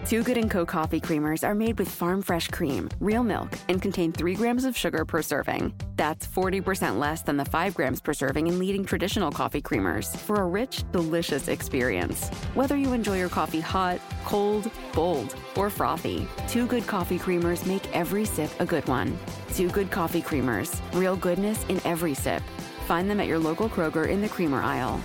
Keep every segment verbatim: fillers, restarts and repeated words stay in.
Two Good and Co. coffee creamers are made with farm-fresh cream, real milk, and contain three grams of sugar per serving. That's forty percent less than the five grams per serving in leading traditional coffee creamers for a rich, delicious experience. Whether you enjoy your coffee hot, cold, bold, or frothy, Two Good coffee creamers make every sip a good one. Two Good coffee creamers, real goodness in every sip. Find them at your local Kroger in the creamer aisle.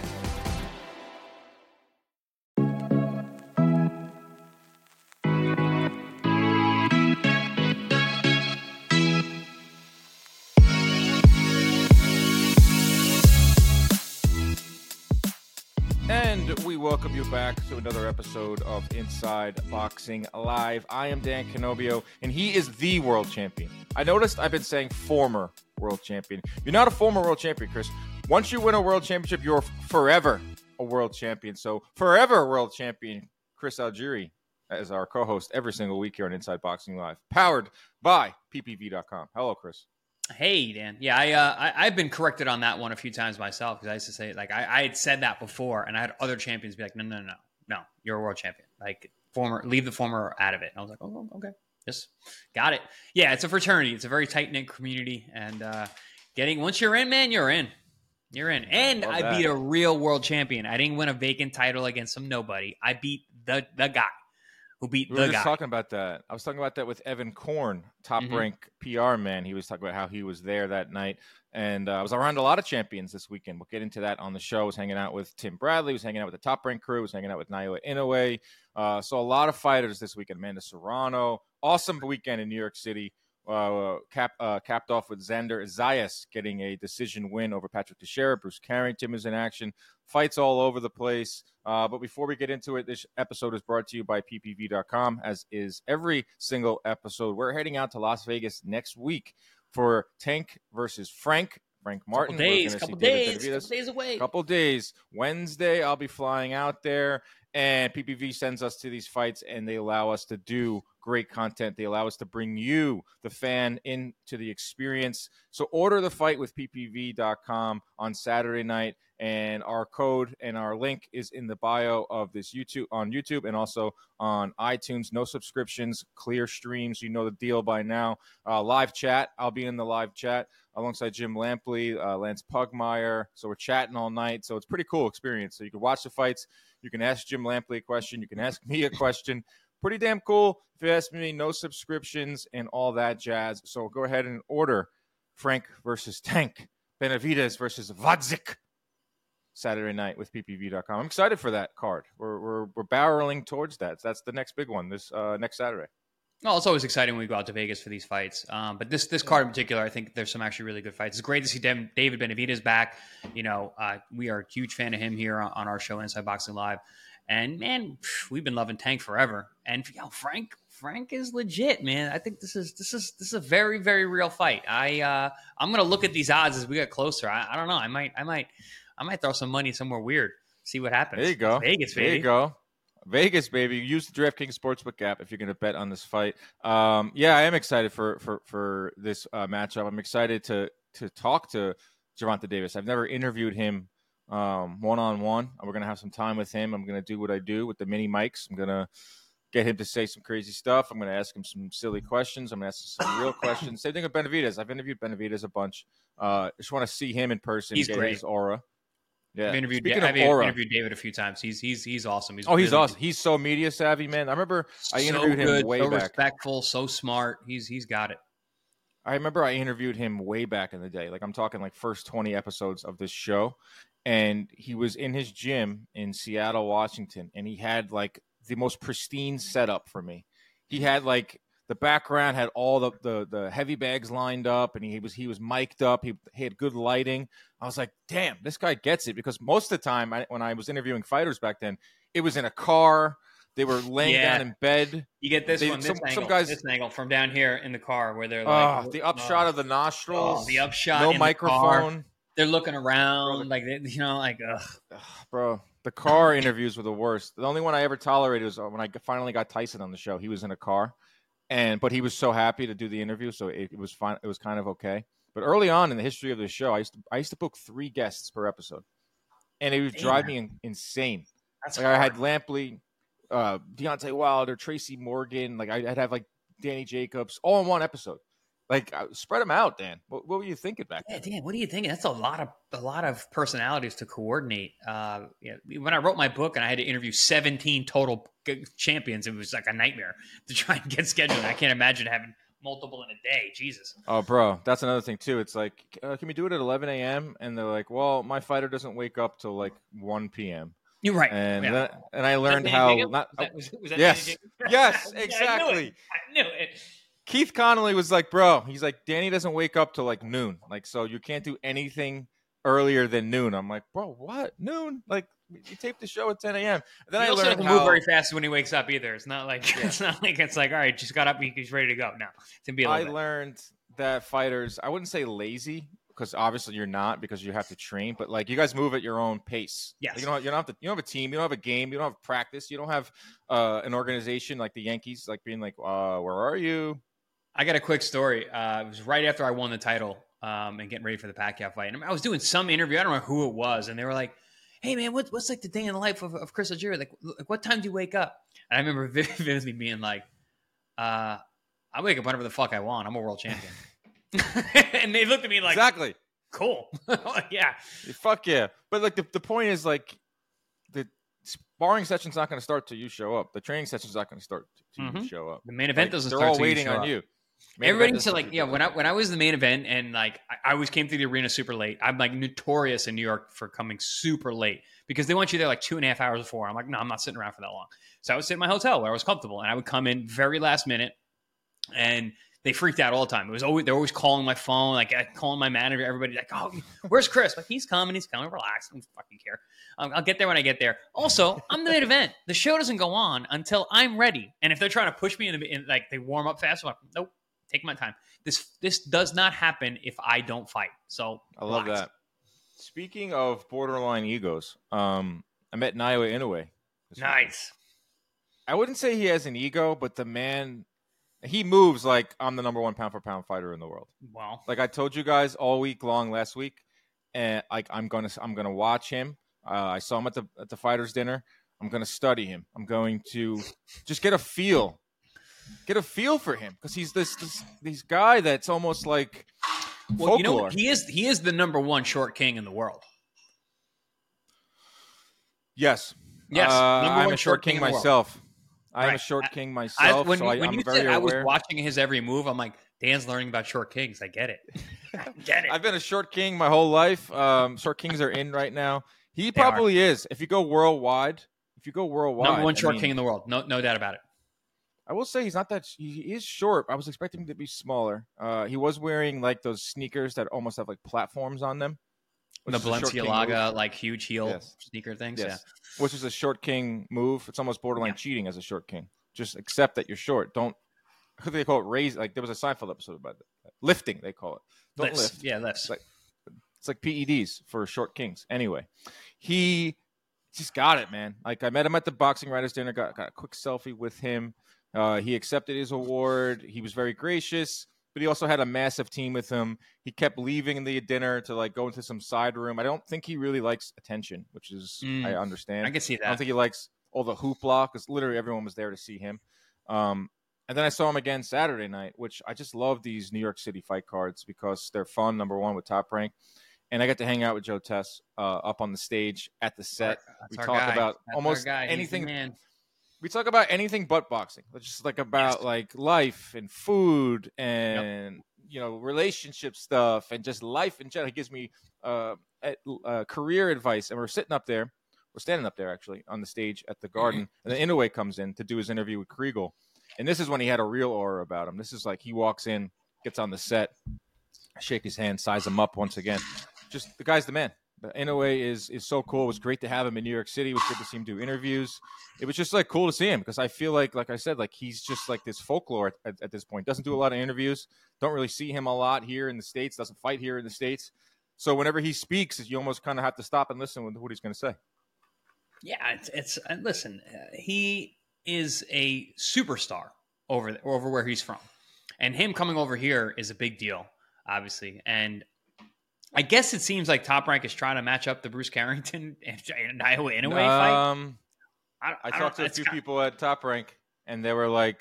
And we welcome you back to another episode of Inside Boxing Live. I am Dan Canobio, and he is the world champion. I noticed I've been saying former world champion. You're not a former world champion, Chris. Once you win a world championship, you're forever a world champion. So forever world champion, Chris Algieri, as our co-host every single week here on Inside Boxing Live, powered by P P V dot com. Hello, Chris. Hey, Dan. Yeah, I, uh, I, I've been corrected on that one a few times myself because I used to say, like, I, I had said that before, and I had other champions be like, no, no, no, no, you're a world champion. Like, former, leave the former out of it. And I was like, oh, okay, just got it. Yeah, it's a fraternity. It's a very tight-knit community, and uh, getting, once you're in, man, you're in. You're in. And Love I that. beat a real world champion. I didn't win a vacant title against some nobody. I beat the the guy who beat We the were just guy. talking about that. I was talking about that with Evan Korn, top Mhm. rank P R man. He was talking about how he was there that night. And uh, I was around a lot of champions this weekend. We'll get into that on the show. I was hanging out with Tim Bradley. I was hanging out with the top rank crew. I was hanging out with Naoya Inoue. Uh, so a lot of fighters this weekend. Amanda Serrano. Awesome weekend in New York City. Uh, cap, uh, capped off with Xander Zayas getting a decision win over Patrick Teixeira. Bruce Carrington was in action. Fights all over the place. Uh, but before we get into it, this episode is brought to you by P P V dot com, as is every single episode. We're heading out to Las Vegas next week for Tank versus Frank. Frank Martin. Couple days, We're gonna couple see David days, Benavidez. couple days away. Couple days. Wednesday, I'll be flying out there, and P P V sends us to these fights, and they allow us to do great content. They allow us to bring you, the fan, into the experience. So order the fight with P P V dot com on Saturday night, and our code and our link is in the bio of this YouTube on YouTube and also on iTunes. No subscriptions, clear streams. You know the deal by now. Uh, live chat. I'll be in the live chat alongside Jim Lampley, uh, Lance Pugmire. So we're chatting all night. So it's a pretty cool experience. So you can watch the fights. You can ask Jim Lampley a question. You can ask me a question. Pretty damn cool. If you ask me, no subscriptions and all that jazz. So go ahead and order Frank versus Tank, Benavidez versus Vadzik Saturday night with P P V dot com. I'm excited for that card. We're we're we're barreling towards that. That's the next big one this uh, next Saturday. Well, it's always exciting when we go out to Vegas for these fights. Um, but this this card in particular, I think there's some actually really good fights. It's great to see Dem- David Benavidez back. You know, uh, we are a huge fan of him here on, on our show, Inside Boxing Live. And, man, we've been loving Tank forever. And, yo, Frank Frank is legit, man. I think this is this is this is a very, very real fight. I uh, I'm gonna look at these odds as we get closer. I, I don't know. I might I might I might throw some money somewhere weird. See what happens. There you go. It's Vegas, baby. There you go. Vegas, baby. Use the DraftKings Sportsbook app if you're going to bet on this fight. Um, yeah, I am excited for for for this uh, matchup. I'm excited to to talk to Gervonta Davis. I've never interviewed him um, one-on-one. We're going to have some time with him. I'm going to do what I do with the mini mics. I'm going to get him to say some crazy stuff. I'm going to ask him some silly questions. I'm going to ask him some real questions. Same thing with Benavidez. I've interviewed Benavidez a bunch. Uh, just want to see him in person. He's get great. his aura. Yeah. I've interviewed, Speaking I've of aura, interviewed David a few times. He's he's he's awesome. He's oh, he's really, awesome. He's so media savvy, man. I remember I so interviewed him good, way so back. respectful, so smart. He's he's got it. I remember I interviewed him way back in the day. Like I'm talking like first twenty episodes of this show. And he was in his gym in Seattle, Washington. And he had like the most pristine setup for me. He had like the background had all the, the, the heavy bags lined up, and he was he was mic'd up. He, he had good lighting. I was like, damn, this guy gets it. Because most of the time I, when I was interviewing fighters back then, it was in a car. They were laying Yeah. down in bed. You get this They- one, this some- angle, some guys- this angle from down here in the car where they're Oh, like, the upshot oh, of the nostrils. oh, the upshot, No in the car. microphone. They're looking around, Brother. like they, you know, like ugh. Ugh, bro, the car interviews were the worst. The only one I ever tolerated was when I finally got Tyson on the show. He was in a car, and but he was so happy to do the interview, so it, it was fine. It was kind of okay. But early on in the history of the show, I used to I used to book three guests per episode, and it would drive me in, insane. That's Like I hard. had Lampley, uh, Deontay Wilder, Tracy Morgan. Like I'd have like Danny Jacobs all in one episode. Like uh, spread them out, Dan. What, what were you thinking back Yeah, then? Dan, what do you think? That's a lot of a lot of personalities to coordinate. Uh, yeah, when I wrote my book and I had to interview seventeen total champions, it was like a nightmare to try and get scheduled. I can't imagine having multiple in a day. Jesus. Oh, bro, that's another thing too. It's like, uh, can we do it at eleven a.m.? And they're like, well, my fighter doesn't wake up till like one p.m. You're right. And yeah. then, and I learned was how. Not, not, was that, was, was that yes, yes, yeah, exactly. I knew it. I knew it. Keith Connolly was like, bro, he's like, Danny doesn't wake up till like noon. Like, so you can't do anything earlier than noon. I'm like, bro, what? Noon? Like, you tape the show at ten a.m. And then he I also learned doesn't how... move very fast when he wakes up either. It's not like yeah. it's not like it's like, all right, just got up, he's ready to go. No, it's gonna be a I bit. learned that fighters, I wouldn't say lazy, because obviously you're not, because you have to train, but like you guys move at your own pace. Yes. Like, you don't, you don't have to, you don't have a team, you don't have a game, you don't have practice, you don't have uh, an organization like the Yankees, like being like, uh, where are you? I got a quick story. Uh, it was right after I won the title um, and getting ready for the Pacquiao fight. And I was doing some interview. I don't know who it was. And they were like, hey, man, what, what's like the day in the life of, of Chris Algieri? Like, like, what time do you wake up? And I remember vividly being like, uh, I wake up whenever the fuck I want. I'm a world champion. And they looked at me like, exactly. Cool. Yeah. Fuck yeah. But like the, the point is like the sparring session's not going to start till you show up. The training session's not going to start till mm-hmm. you show up. The main event like, doesn't they're start all till waiting you show on up. you. Main Everybody said like, yeah, when I when I was the main event and like I, I always came through the arena super late. I'm like notorious in New York for coming super late because they want you there like two and a half hours before. I'm like, no, I'm not sitting around for that long. So I would sit in my hotel where I was comfortable and I would come in very last minute and they freaked out all the time. It was always they're always calling my phone, like calling my manager. Everybody like, oh, where's Chris? Like he's coming, he's coming. Relax, I don't fucking care. Um, I'll get there when I get there. Also, I'm the main event. The show doesn't go on until I'm ready. And if they're trying to push me in, the, in like they warm up fast, I'm like, nope, take my time. This this does not happen if I don't fight. So I love relax. that. Speaking of borderline egos, um, I met Naoya Inoue. Nice. I wouldn't say he has an ego, but the man. He moves like I'm the number one pound for pound fighter in the world. Wow. Like I told you guys all week long last week, and like I'm gonna I'm gonna watch him. Uh, I saw him at the at the fighters dinner. I'm gonna study him. I'm going to just get a feel, get a feel for him because he's this this this guy that's almost like well, folklore. You know, he is he is the number one short king in the world. Yes. Yes. Uh, I'm one a short king, king myself. I'm right. a short I, king myself, I, when, so I, when I'm you very said aware. I was watching his every move, I'm like, Dan's learning about short kings. I get it. I get it. I've been a short king my whole life. Um, short kings are in right now. He probably is. If you go worldwide, if you go worldwide, number one short I mean, king in the world. No, no doubt about it. I will say he's not that. He is short. I was expecting him to be smaller. Uh, he was wearing like those sneakers that almost have like platforms on them. The Balenciaga, like huge heel yes. sneaker things. Yes. Yeah. Which is a short king move. It's almost borderline yeah. cheating as a short king. Just accept that you're short. Don't. What do they call it? Raise. Like there was a Seinfeld episode about that. Lifting. They call it. Don't lifts. lift. Yeah, lifts. It's like, it's like P E Ds for short kings. Anyway, he just got it, man. Like I met him at the boxing writers dinner. Got got a quick selfie with him. Uh, he accepted his award. He was very gracious, but he also had a massive team with him. He kept leaving the dinner to like go into some side room. I don't think he really likes attention, which is mm, I understand. I can see that. I don't think he likes all the hoopla because literally everyone was there to see him. Um, and then I saw him again Saturday night, which I just love these New York City fight cards because they're fun. Number one with Top Rank, and I got to hang out with Joe Tess uh, up on the stage at the set. That's we our talk guy. about That's almost our guy. anything. Man. We talk about anything but boxing. It's just like about yes. like life and food and yep. you know relationship stuff and just life in general. He gives me uh, uh, career advice, and we're sitting up there. We're standing up there actually on the stage at the Garden, and then Inoue comes in to do his interview with Kriegel, and this is when he had a real aura about him. This is like he walks in, gets on the set, shake his hand, size him up once again. Just the guy's the man. But Inoue is is so cool. It was great to have him in New York City. It was good to see him do interviews. It was just like cool to see him because I feel like, like I said, like he's just like this folklore at, at this point. Doesn't do a lot of interviews. Don't really see him a lot here in the States. Doesn't fight here in the States. So whenever he speaks, you almost kind of have to stop and listen to what he's going to say. Yeah, it's, it's uh, listen. Uh, he is a superstar over the, over where he's from, and him coming over here is a big deal, obviously. And I guess it seems like Top Rank is trying to match up the Bruce Carrington and Naoya Inoue fight. Um, I, I, I talked to a it's few kind people at Top Rank, and they were like,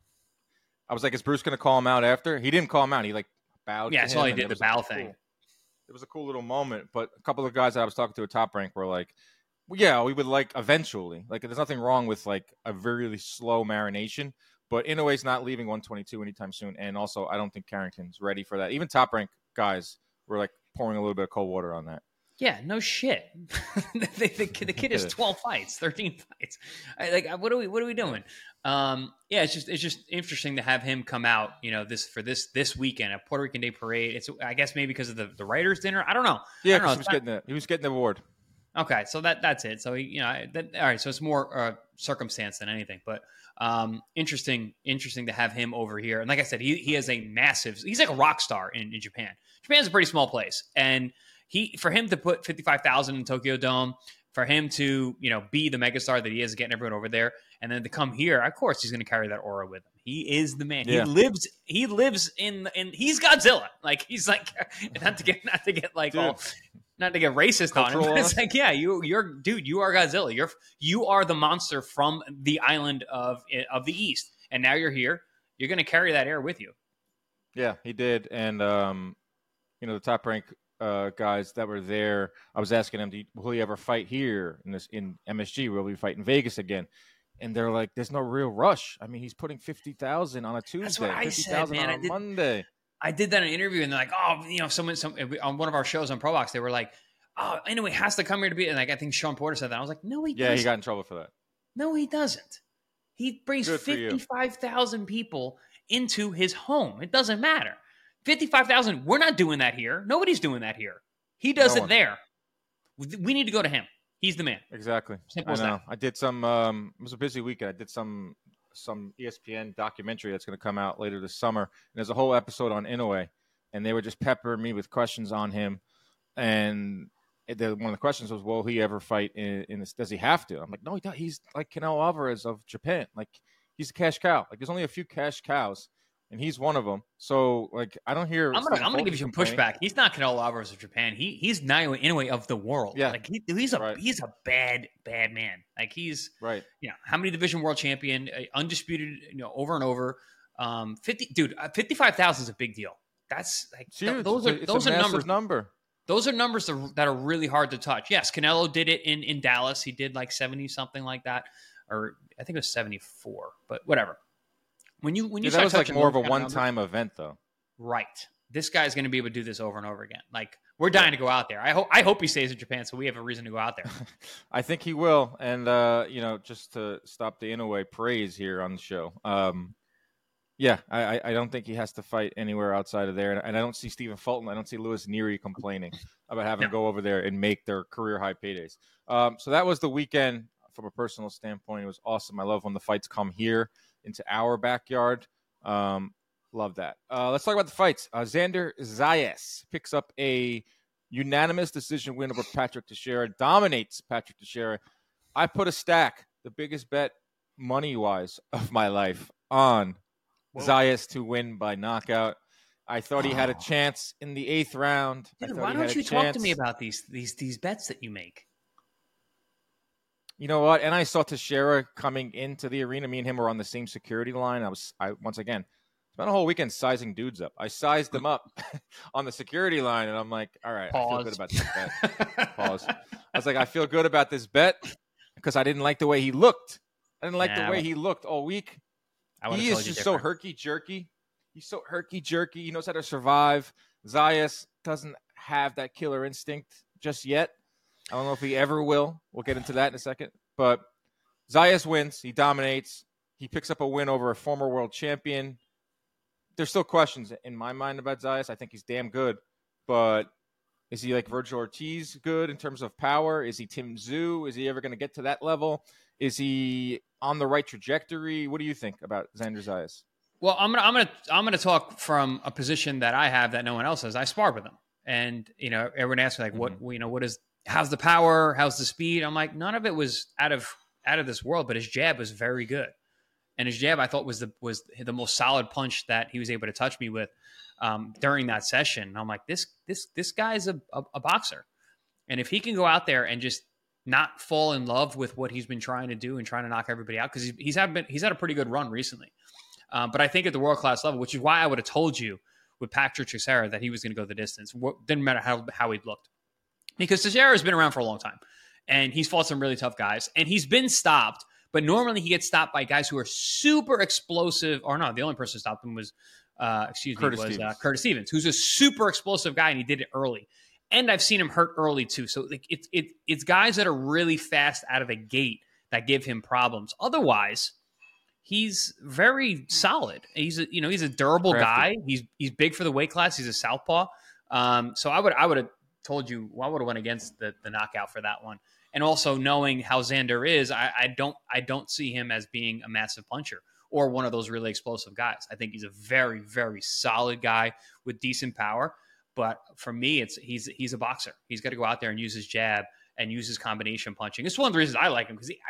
I was like, is Bruce going to call him out after? He didn't call him out. He like bowed yeah, to that's him. all he and did, it the was, like, bow a thing. Cool, it was a cool little moment. But a couple of guys that I was talking to at Top Rank were like, well, yeah, we would like eventually. Like, there's nothing wrong with like a very slow marination. But Inoue's not leaving one twenty-two anytime soon. And also, I don't think Carrington's ready for that. Even Top Rank guys were like pouring a little bit of cold water on that. Yeah, no shit. the, the, the kid has twelve fights, thirteen fights. I, like, what are we? What are we doing? Um, yeah, it's just it's just interesting to have him come out. You know, this for this this weekend at Puerto Rican Day Parade. It's I guess maybe because of the, the writers' dinner. I don't know. Yeah, I don't know. he was getting the he was getting the award. Okay, so that that's it. So you know, that, all right. So it's more uh, circumstance than anything, but um, interesting, interesting to have him over here. And like I said, he he has a massive. He's like a rock star in, in Japan. Japan's a pretty small place, and he for him to put fifty-five thousand in Tokyo Dome, for him to you know be the megastar that he is, getting everyone over there, and then to come here, of course he's going to carry that aura with him. He is the man. Yeah. He lives. He lives in in. He's Godzilla. Like he's like not to get not to get like Dude. all. Not to get racist on him, Cultural but it's like, yeah, you, you're, dude, you are Godzilla. You're, you are the monster from the island of of the East, and now you're here. You're going to carry that air with you. Yeah, he did, and um, you know the Top Rank uh, guys that were there. I was asking them, Do you, "Will he ever fight here in this in M S G? Will he fight in Vegas again?" And they're like, "There's no real rush. I mean, he's putting fifty thousand on a Tuesday, That's what I fifty said, thousand man. on I a did- Monday." I did that in an interview, and they're like, oh, you know, someone, some on one of our shows on Pro Box, they were like, oh, anyway, has to come here to be, and like I think Sean Porter said that. I was like, no, he Yeah, doesn't. he got in trouble for that. No, he doesn't. He brings Good for you. fifty-five thousand people into his home. It doesn't matter. fifty-five thousand, we're not doing that here. Nobody's doing that here. He does No it one. there. We need to go to him. He's the man. Exactly. Simple I as know. that. I did some. Um, it was a busy weekend. I did some some E S P N documentary that's going to come out later this summer. And there's a whole episode on Inoue, and they were just peppering me with questions on him. And the, one of the questions was, "Will he ever fight in, in this? Does he have to?" I'm like, "No, he does. He's like Canelo Alvarez of Japan. Like he's a cash cow. Like there's only a few cash cows, and he's one of them. So like I don't hear. I'm gonna, Stephen I'm gonna give Fulton you some complaining. pushback. He's not Canelo Alvarez of Japan. He he's Naoya Inoue of the world. Yeah. like he, he's a Right. he's a bad bad man. Like he's Right. you know how many division world champion, uh, undisputed, you know, over and over. Um, fifty dude, uh, fifty-five thousand is a big deal. That's like It's huge. th- those It's are a- it's those a are massive numbers. number. Those are numbers that- that are really hard to touch. Yes, Canelo did it in in Dallas. He did like seventy something like that, or I think it was seventy-four. But whatever. When you when you Yeah, that start was like touching more of a those kind numbers- one-time event, though. Right. This guy's going to be able to do this over and over again. Like we're dying to go out there. I hope I hope he stays in Japan so we have a reason to go out there. I think he will. And, uh, you know, just to stop the Inoue praise here on the show, um, yeah, I, I don't think he has to fight anywhere outside of there. And I don't see Stephen Fulton. I don't see Louis Neary complaining about having No. to go over there and make their career high paydays. Um, so that was the weekend from a personal standpoint. It was awesome. I love when the fights come here into our backyard. Um, love that. Uh, let's talk about the fights. Uh, Xander Zayas picks up a unanimous decision win over Patrick Teixeira, dominates Patrick Teixeira. I put a stack, the biggest bet money-wise of my life, on Whoa. Zayas to win by knockout. I thought he had a Oh. chance in the eighth round. I Dude, thought why he had don't a you talk to me chance. about these these these bets that you make? You know what? And I saw Teixeira coming into the arena. Me and him were on the same security line. I was, I once again, spent a whole weekend sizing dudes up. I sized them up on the security line, and I'm like, all right, I feel Pause. good about this bet. Pause. I was like, I feel good about this bet because I didn't like the way he looked. I didn't like Nah, the way well, he looked all week. I would've He told is you just so different. herky jerky. He's so herky jerky. He knows how to survive. Zayas doesn't have that killer instinct just yet. I don't know if he ever will. We'll get into that in a second. But Zayas wins. He dominates. He picks up a win over a former world champion. There's still questions in my mind about Zayas. I think he's damn good. But is he like Virgil Ortiz good in terms of power? Is he Tim Tszyu? Is he ever going to get to that level? Is he on the right trajectory? What do you think about Xander Zayas? Well, I'm gonna I'm gonna I'm gonna talk from a position that I have that no one else has. I sparred with him, and you know, everyone asks me like, "What you know? What is? How's the power? How's the speed?" I'm like, none of it was out of out of this world, but his jab was very good, and his jab I thought was the was the most solid punch that he was able to touch me with um, during that session. And I'm like, this this this guy's a, a, a boxer, and if he can go out there and just not fall in love with what he's been trying to do and trying to knock everybody out, because he's, he's had been he's had a pretty good run recently. Um, but I think at the world class level, which is why I would have told you with Patrick Teixeira that he was going to go the distance. Didn't matter how how he looked, because Teixeira has been around for a long time, and he's fought some really tough guys, and he's been stopped. But normally he gets stopped by guys who are super explosive. Or no, the only person who stopped him was uh, excuse Curtis me was Stevens. Uh, Curtis Stevens, who's a super explosive guy, and he did it early. And I've seen him hurt early too. So like it's it, it's guys that are really fast out of the gate that give him problems. Otherwise, he's very solid. He's a, you know he's a durable Crafty. guy. He's he's big for the weight class. He's a southpaw. Um, so I would I would have told you well, I would have went against the the knockout for that one. And also knowing how Xander is, I, I don't I don't see him as being a massive puncher or one of those really explosive guys. I think he's a very very solid guy with decent power. But for me, it's he's he's a boxer. He's got to go out there and use his jab and use his combination punching. It's one of the reasons I like him, because he,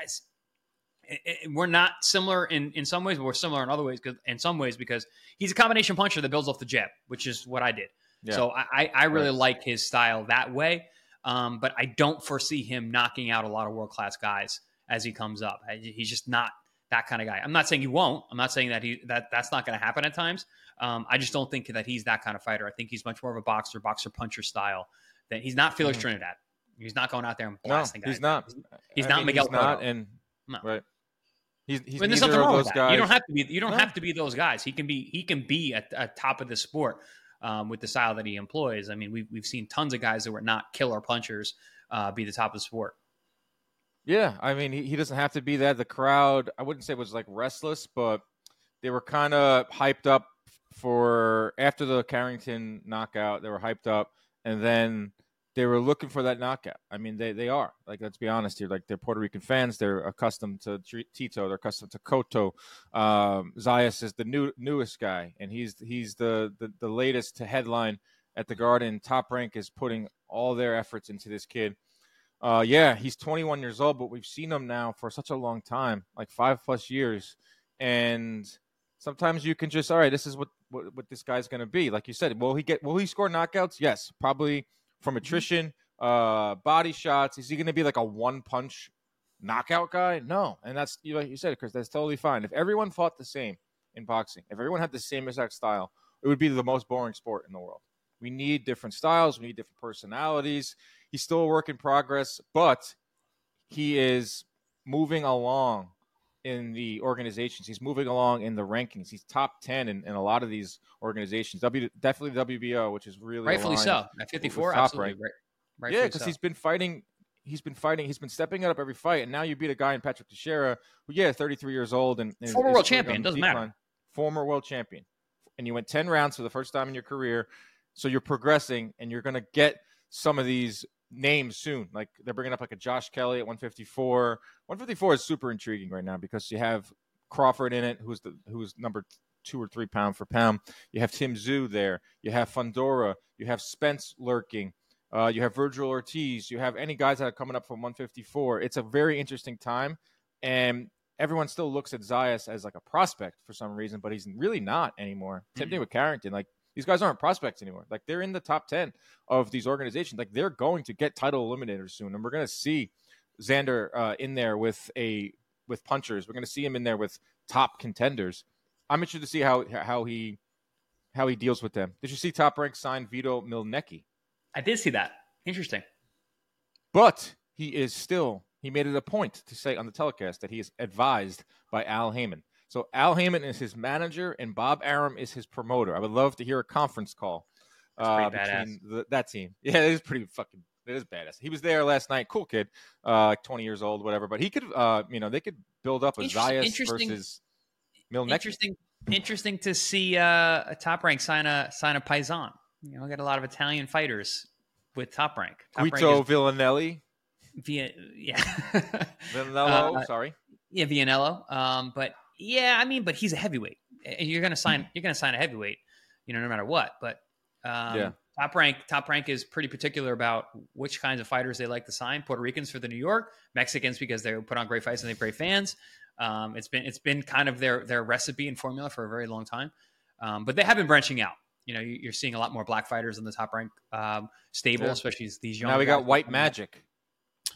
I, we're not similar in, in some ways, but we're similar in other ways. In some ways, because he's a combination puncher that builds off the jab, which is what I did. Yeah. So I, I really right. like his style that way. Um, but I don't foresee him knocking out a lot of world class guys as he comes up. He's just not that kind of guy. I'm not saying he won't. I'm not saying that he that that's not going to happen at times. Um, I just don't think that he's that kind of fighter. I think he's much more of a boxer, boxer puncher style. That he's not Felix mm. Trinidad. He's not going out there and blasting no, guys. He's not. He's, he's I not mean, Miguel he's not, and no. right. He's he's I mean, there's neither nothing of wrong those with that. guys. You don't have to be. You don't no. have to be those guys. He can be. He can be at, at top of the sport um, with the style that he employs. I mean, we've we've seen tons of guys that were not killer punchers uh, be the top of the sport. Yeah, I mean, he, he doesn't have to be that. The crowd, I wouldn't say was like restless, but they were kind of hyped up for after the Carrington knockout. They were hyped up, and then they were looking for that knockout. I mean, they, they are. Like, let's be honest here. Like, they're Puerto Rican fans. They're accustomed to Tito. They're accustomed to Cotto. Um, Zayas is the new newest guy, and he's he's the, the, the latest to headline at the Garden. Top Rank is putting all their efforts into this kid. Uh, yeah, he's twenty-one years old, but we've seen him now for such a long time, like five plus years. And sometimes you can just, all right, this is what, what, what this guy's going to be. Like you said, will he get, will he score knockouts? Yes, probably from attrition, uh, body shots. Is he going to be like a one punch knockout guy? No. And that's, like you said, Chris, that's totally fine. If everyone fought the same in boxing, if everyone had the same exact style, it would be the most boring sport in the world. We need different styles. We need different personalities. He's still a work in progress, but he is moving along in the organizations. He's moving along in the rankings. He's top ten in, in a lot of these organizations. W definitely W B O, which is really rightfully so. At fifty-four, absolutely right. Rightfully yeah, because so. he's been fighting. He's been fighting. He's been stepping it up every fight, and now you beat a guy in Patrick Teixeira, who yeah, thirty-three years old and, and former world champion. Doesn't decline. matter. Former world champion, and you went ten rounds for the first time in your career. So you're progressing, and you're going to get some of these names soon. Like they're bringing up like a Josh Kelly at one fifty-four. one fifty-four is super intriguing right now because you have Crawford in it, who's the who's number two or three pound for pound. You have Tim Tszyu there. You have Fundora. You have Spence lurking. Uh, you have Virgil Ortiz. You have any guys that are coming up from one fifty-four. It's a very interesting time, and everyone still looks at Zayas as like a prospect for some reason, but he's really not anymore. Mm-hmm. Same thing with Carrington. Like, these guys aren't prospects anymore. Like, they're in the top ten of these organizations. Like, they're going to get title eliminators soon, and we're going to see Xander uh, in there with a with punchers. We're going to see him in there with top contenders. I'm interested to see how how he how he deals with them. Did you see Top Rank sign Vito Milnecki? I did see that. Interesting. But he is still he made it a point to say on the telecast that he is advised by Al Heyman. So Al Heyman is his manager, and Bob Arum is his promoter. I would love to hear a conference call uh, between the, that team. Yeah, it is pretty fucking. It is badass. He was there last night. Cool kid, uh, like twenty years old, whatever. But he could, uh, you know, they could build up a Zayas versus Milnecki. Interesting, interesting to see uh, a Top Rank sign a sign a Paisan. You know, we got a lot of Italian fighters with Top Rank. Top Guito Rank is, Villanelli. Via, yeah, Villanello. uh, sorry. Yeah, Villanello. Um, but. Yeah, I mean, but he's a heavyweight. You're gonna sign. You're gonna sign a heavyweight, you know, no matter what. But um, yeah. Top Rank, Top Rank is pretty particular about which kinds of fighters they like to sign. Puerto Ricans for the New York, Mexicans because they put on great fights and they have great fans. Um, it's been it's been kind of their their recipe and formula for a very long time. Um, but they have been branching out. You know, you're seeing a lot more black fighters in the Top Rank um, stable, yeah. especially these young. Now we guys. got White Magic.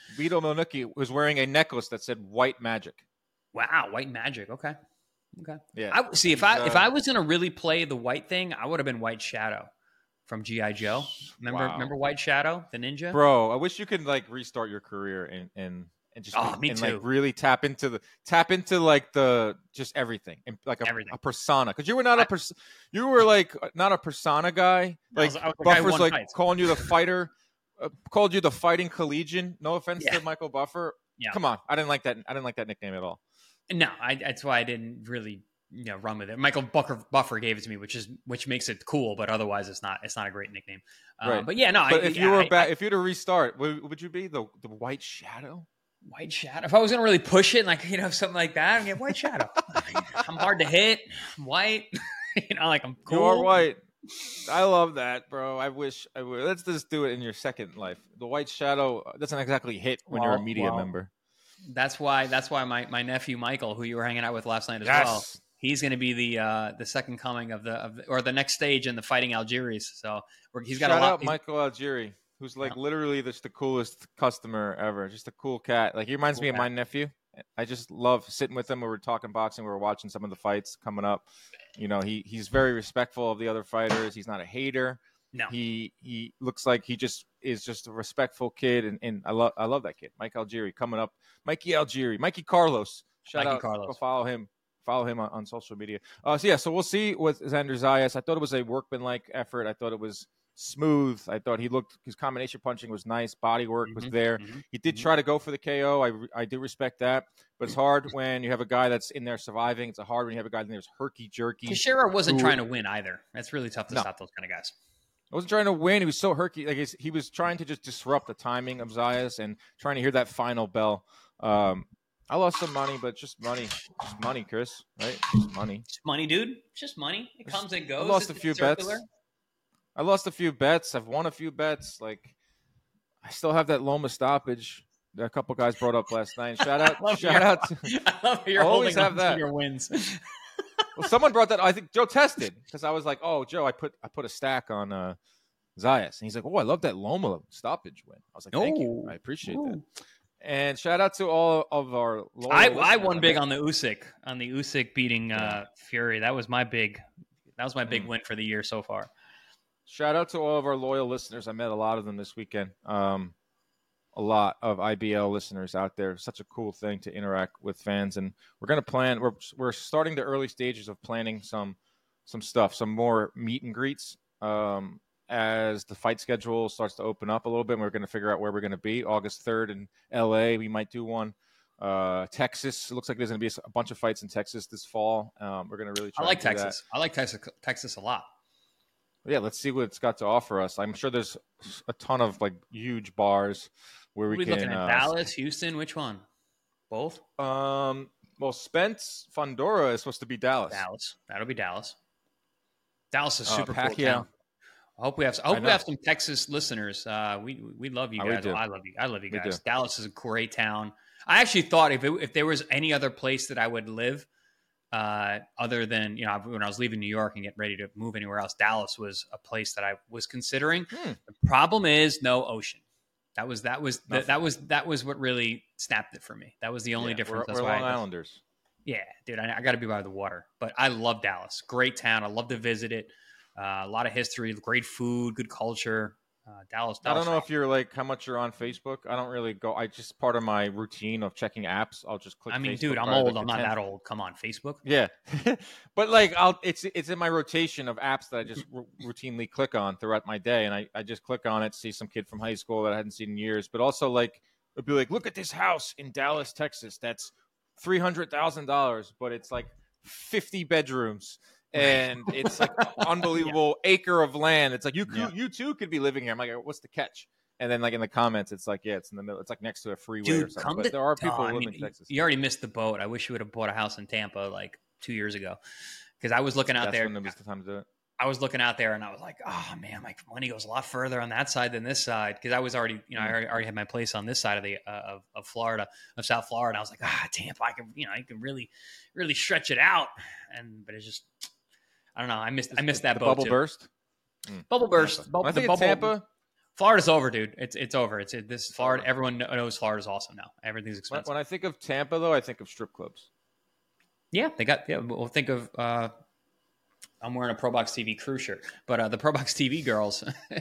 Vito Milnicki was wearing a necklace that said "White Magic." Wow, White Magic. Okay, okay. Yeah. I, see, if I uh, if I was gonna really play the white thing, I would have been White Shadow from G I Joe. Remember, wow. remember White Shadow, the ninja? Bro, I wish you could like restart your career and and and just Oh, me and too. like really tap into the tap into like the just everything and like a, Everything. a persona, because you were not a pers- you were like not a persona guy. I Like was- I was the guy who Buffer's won like fights. calling you the fighter, uh, called you the fighting collegian. No offense Yeah. to Michael Buffer. Yeah. Come on, I didn't like that. I didn't like that nickname at all. No, I, that's why I didn't really, you know, run with it. Michael Buffer, Buffer gave it to me, which is which makes it cool, but otherwise, it's not. It's not a great nickname. Um, Right. But yeah, no. But I, if yeah, you were I, back, I, if you were to restart, would, would you be the the White Shadow? White Shadow. If I was gonna really push it, like you know, something like that, I'd get White Shadow. I'm hard to hit. I'm white. you know, like I'm cool. You are white. I love that, bro. I wish I would. Let's just do it in your second life. The White Shadow doesn't exactly hit when Well, you're a media well, member. That's why. That's why my, my nephew Michael, who you were hanging out with last night as Yes. well, he's going to be the uh, the second coming of the, of the or the next stage in the Fighting Algiers. So we're, he's got Shout a lot. out Michael Algieri, who's like Yeah. literally just the coolest customer ever. Just a cool cat. Like he reminds Cool me of cat. my nephew. I just love sitting with him. We were talking boxing. We were watching some of the fights coming up. You know, he he's very respectful of the other fighters. He's not a hater. No. He he looks like he just is just a respectful kid, and, and I love I love that kid, Mike Algieri, coming up. Mikey Algieri, Mikey Carlos. Shout Mikey out, Carlos. go follow him. Follow him on, on social media. Uh, so yeah, so we'll see with Xander Zayas. I thought it was a workmanlike effort. I thought it was smooth. I thought he looked, his combination punching was nice. Body work was Mhm, there. mhm, He did mhm. try to go for the K O. I I do respect that, but it's hard when you have a guy that's in there surviving. It's hard when you have a guy in there's herky jerky. Teixeira wasn't who- trying to win either. That's really tough to No. stop those kind of guys. I wasn't trying to win. He was so herky. Like he's, he was trying to just disrupt the timing of Zayas and trying to hear that final bell. Um, I lost some money, but just money, just money, Chris. Right? Just money. It's money, dude. It's just money. It comes and I goes. lost a It's few circular. bets. I lost a few bets. I've won a few bets. Like I still have that Loma stoppage that a couple guys brought up last night. Shout I out! love shout your- out! To, I love how you're I always holding have on that. to your wins. well, someone brought that. I think Joe tested because I was like, "Oh, Joe, I put I put a stack on uh, Zayas," and he's like, "Oh, I love that Loma stoppage win." I was like, "Thank you, Oh. I appreciate Ooh. that." And shout out to all of our. loyal I, I listeners. won big on the Usyk on the Usyk beating uh, Fury. That was my big. That was my big Mm. win for the year so far. Shout out to all of our loyal listeners. I met a lot of them this weekend. Um, a lot of I B L listeners out there. Such a cool thing to interact with fans, and we're going to plan. We're we're starting the early stages of planning some some stuff, some more meet and greets. Um, as the fight schedule starts to open up a little bit, and we're going to figure out where we're going to be. August third in L A, we might do one. Uh, Texas, it looks like there's going to be a bunch of fights in Texas this fall. Um, we're going to really try I like to do that. Texas. I like Texas. Texas a lot. Yeah, let's see what it's got to offer us. I'm sure there's a ton of like huge bars where we Are we can. looking at uh, Dallas, Houston? Which one? Both? Um, well, Spence Fundora is supposed to be Dallas. Dallas. That'll be Dallas. Dallas is Uh, super cool Pacquiao. town. I hope we have. I hope I we know. have some Texas listeners. Uh, we we love you Oh, we guys. do. I love you. I love you We guys. do. Dallas is a great town. I actually thought if it, if there was any other place that I would live, uh, other than you know when I was leaving New York and getting ready to move anywhere else, Dallas was a place that I was considering. Hmm. The problem is no ocean. That was that was the, Nothing. that was that was what really snapped it for me. That was the only Yeah, difference. We're, That's we're why Long I, Islanders. yeah, dude, I, I got to be by the water. But I love Dallas. Great town. I love to visit it. Uh, a lot of history, great food, good culture. Uh, Dallas, Dallas. I don't know rock. if you're like how much you're on Facebook. I don't really go. I just part of my routine of checking apps. I'll just click. I mean, Facebook dude, I'm by the old. I'm not content. that old. Come on, Facebook. Yeah, but like I'll it's it's in my rotation of apps that I just r- routinely click on throughout my day, and I, I just click on it, see some kid from high school that I hadn't seen in years, but also like it'd be like, look at this house in Dallas, Texas, that's three hundred thousand dollars, but it's like fifty bedrooms. And it's like unbelievable acre of land. It's like you could, Yeah. you too could be living here. I'm like, what's the catch? And then like in the comments, it's like, yeah, it's in the middle. It's like next to a freeway or Dude, something. come But to there are people oh, who I live mean, in Texas. You already missed the boat. I wish you would have bought a house in Tampa like two years ago, because I was looking out That's there. when it was the time to do it. I was looking out there and I was like, oh man, my money goes a lot further on that side than this side. Cause I was already, you know, I already, already had my place on this side of the, uh, of, of Florida, of South Florida. I was like, ah, Tampa, I can, you know, I can really, really stretch it out. And, but it's just, I don't know. I missed, I missed that the boat bubble too. burst. Bubble burst. Tampa. Bu- When I the think bubble, of Tampa, Florida's over, dude. It's it's over. It's it, this Florida. Everyone knows Florida's awesome now. Everything's expensive. When I think of Tampa, though, I think of strip clubs. Yeah, they got. Yeah, we'll think of. Uh, I'm wearing a Pro Box T V crew shirt, but uh, the Pro Box T V girls.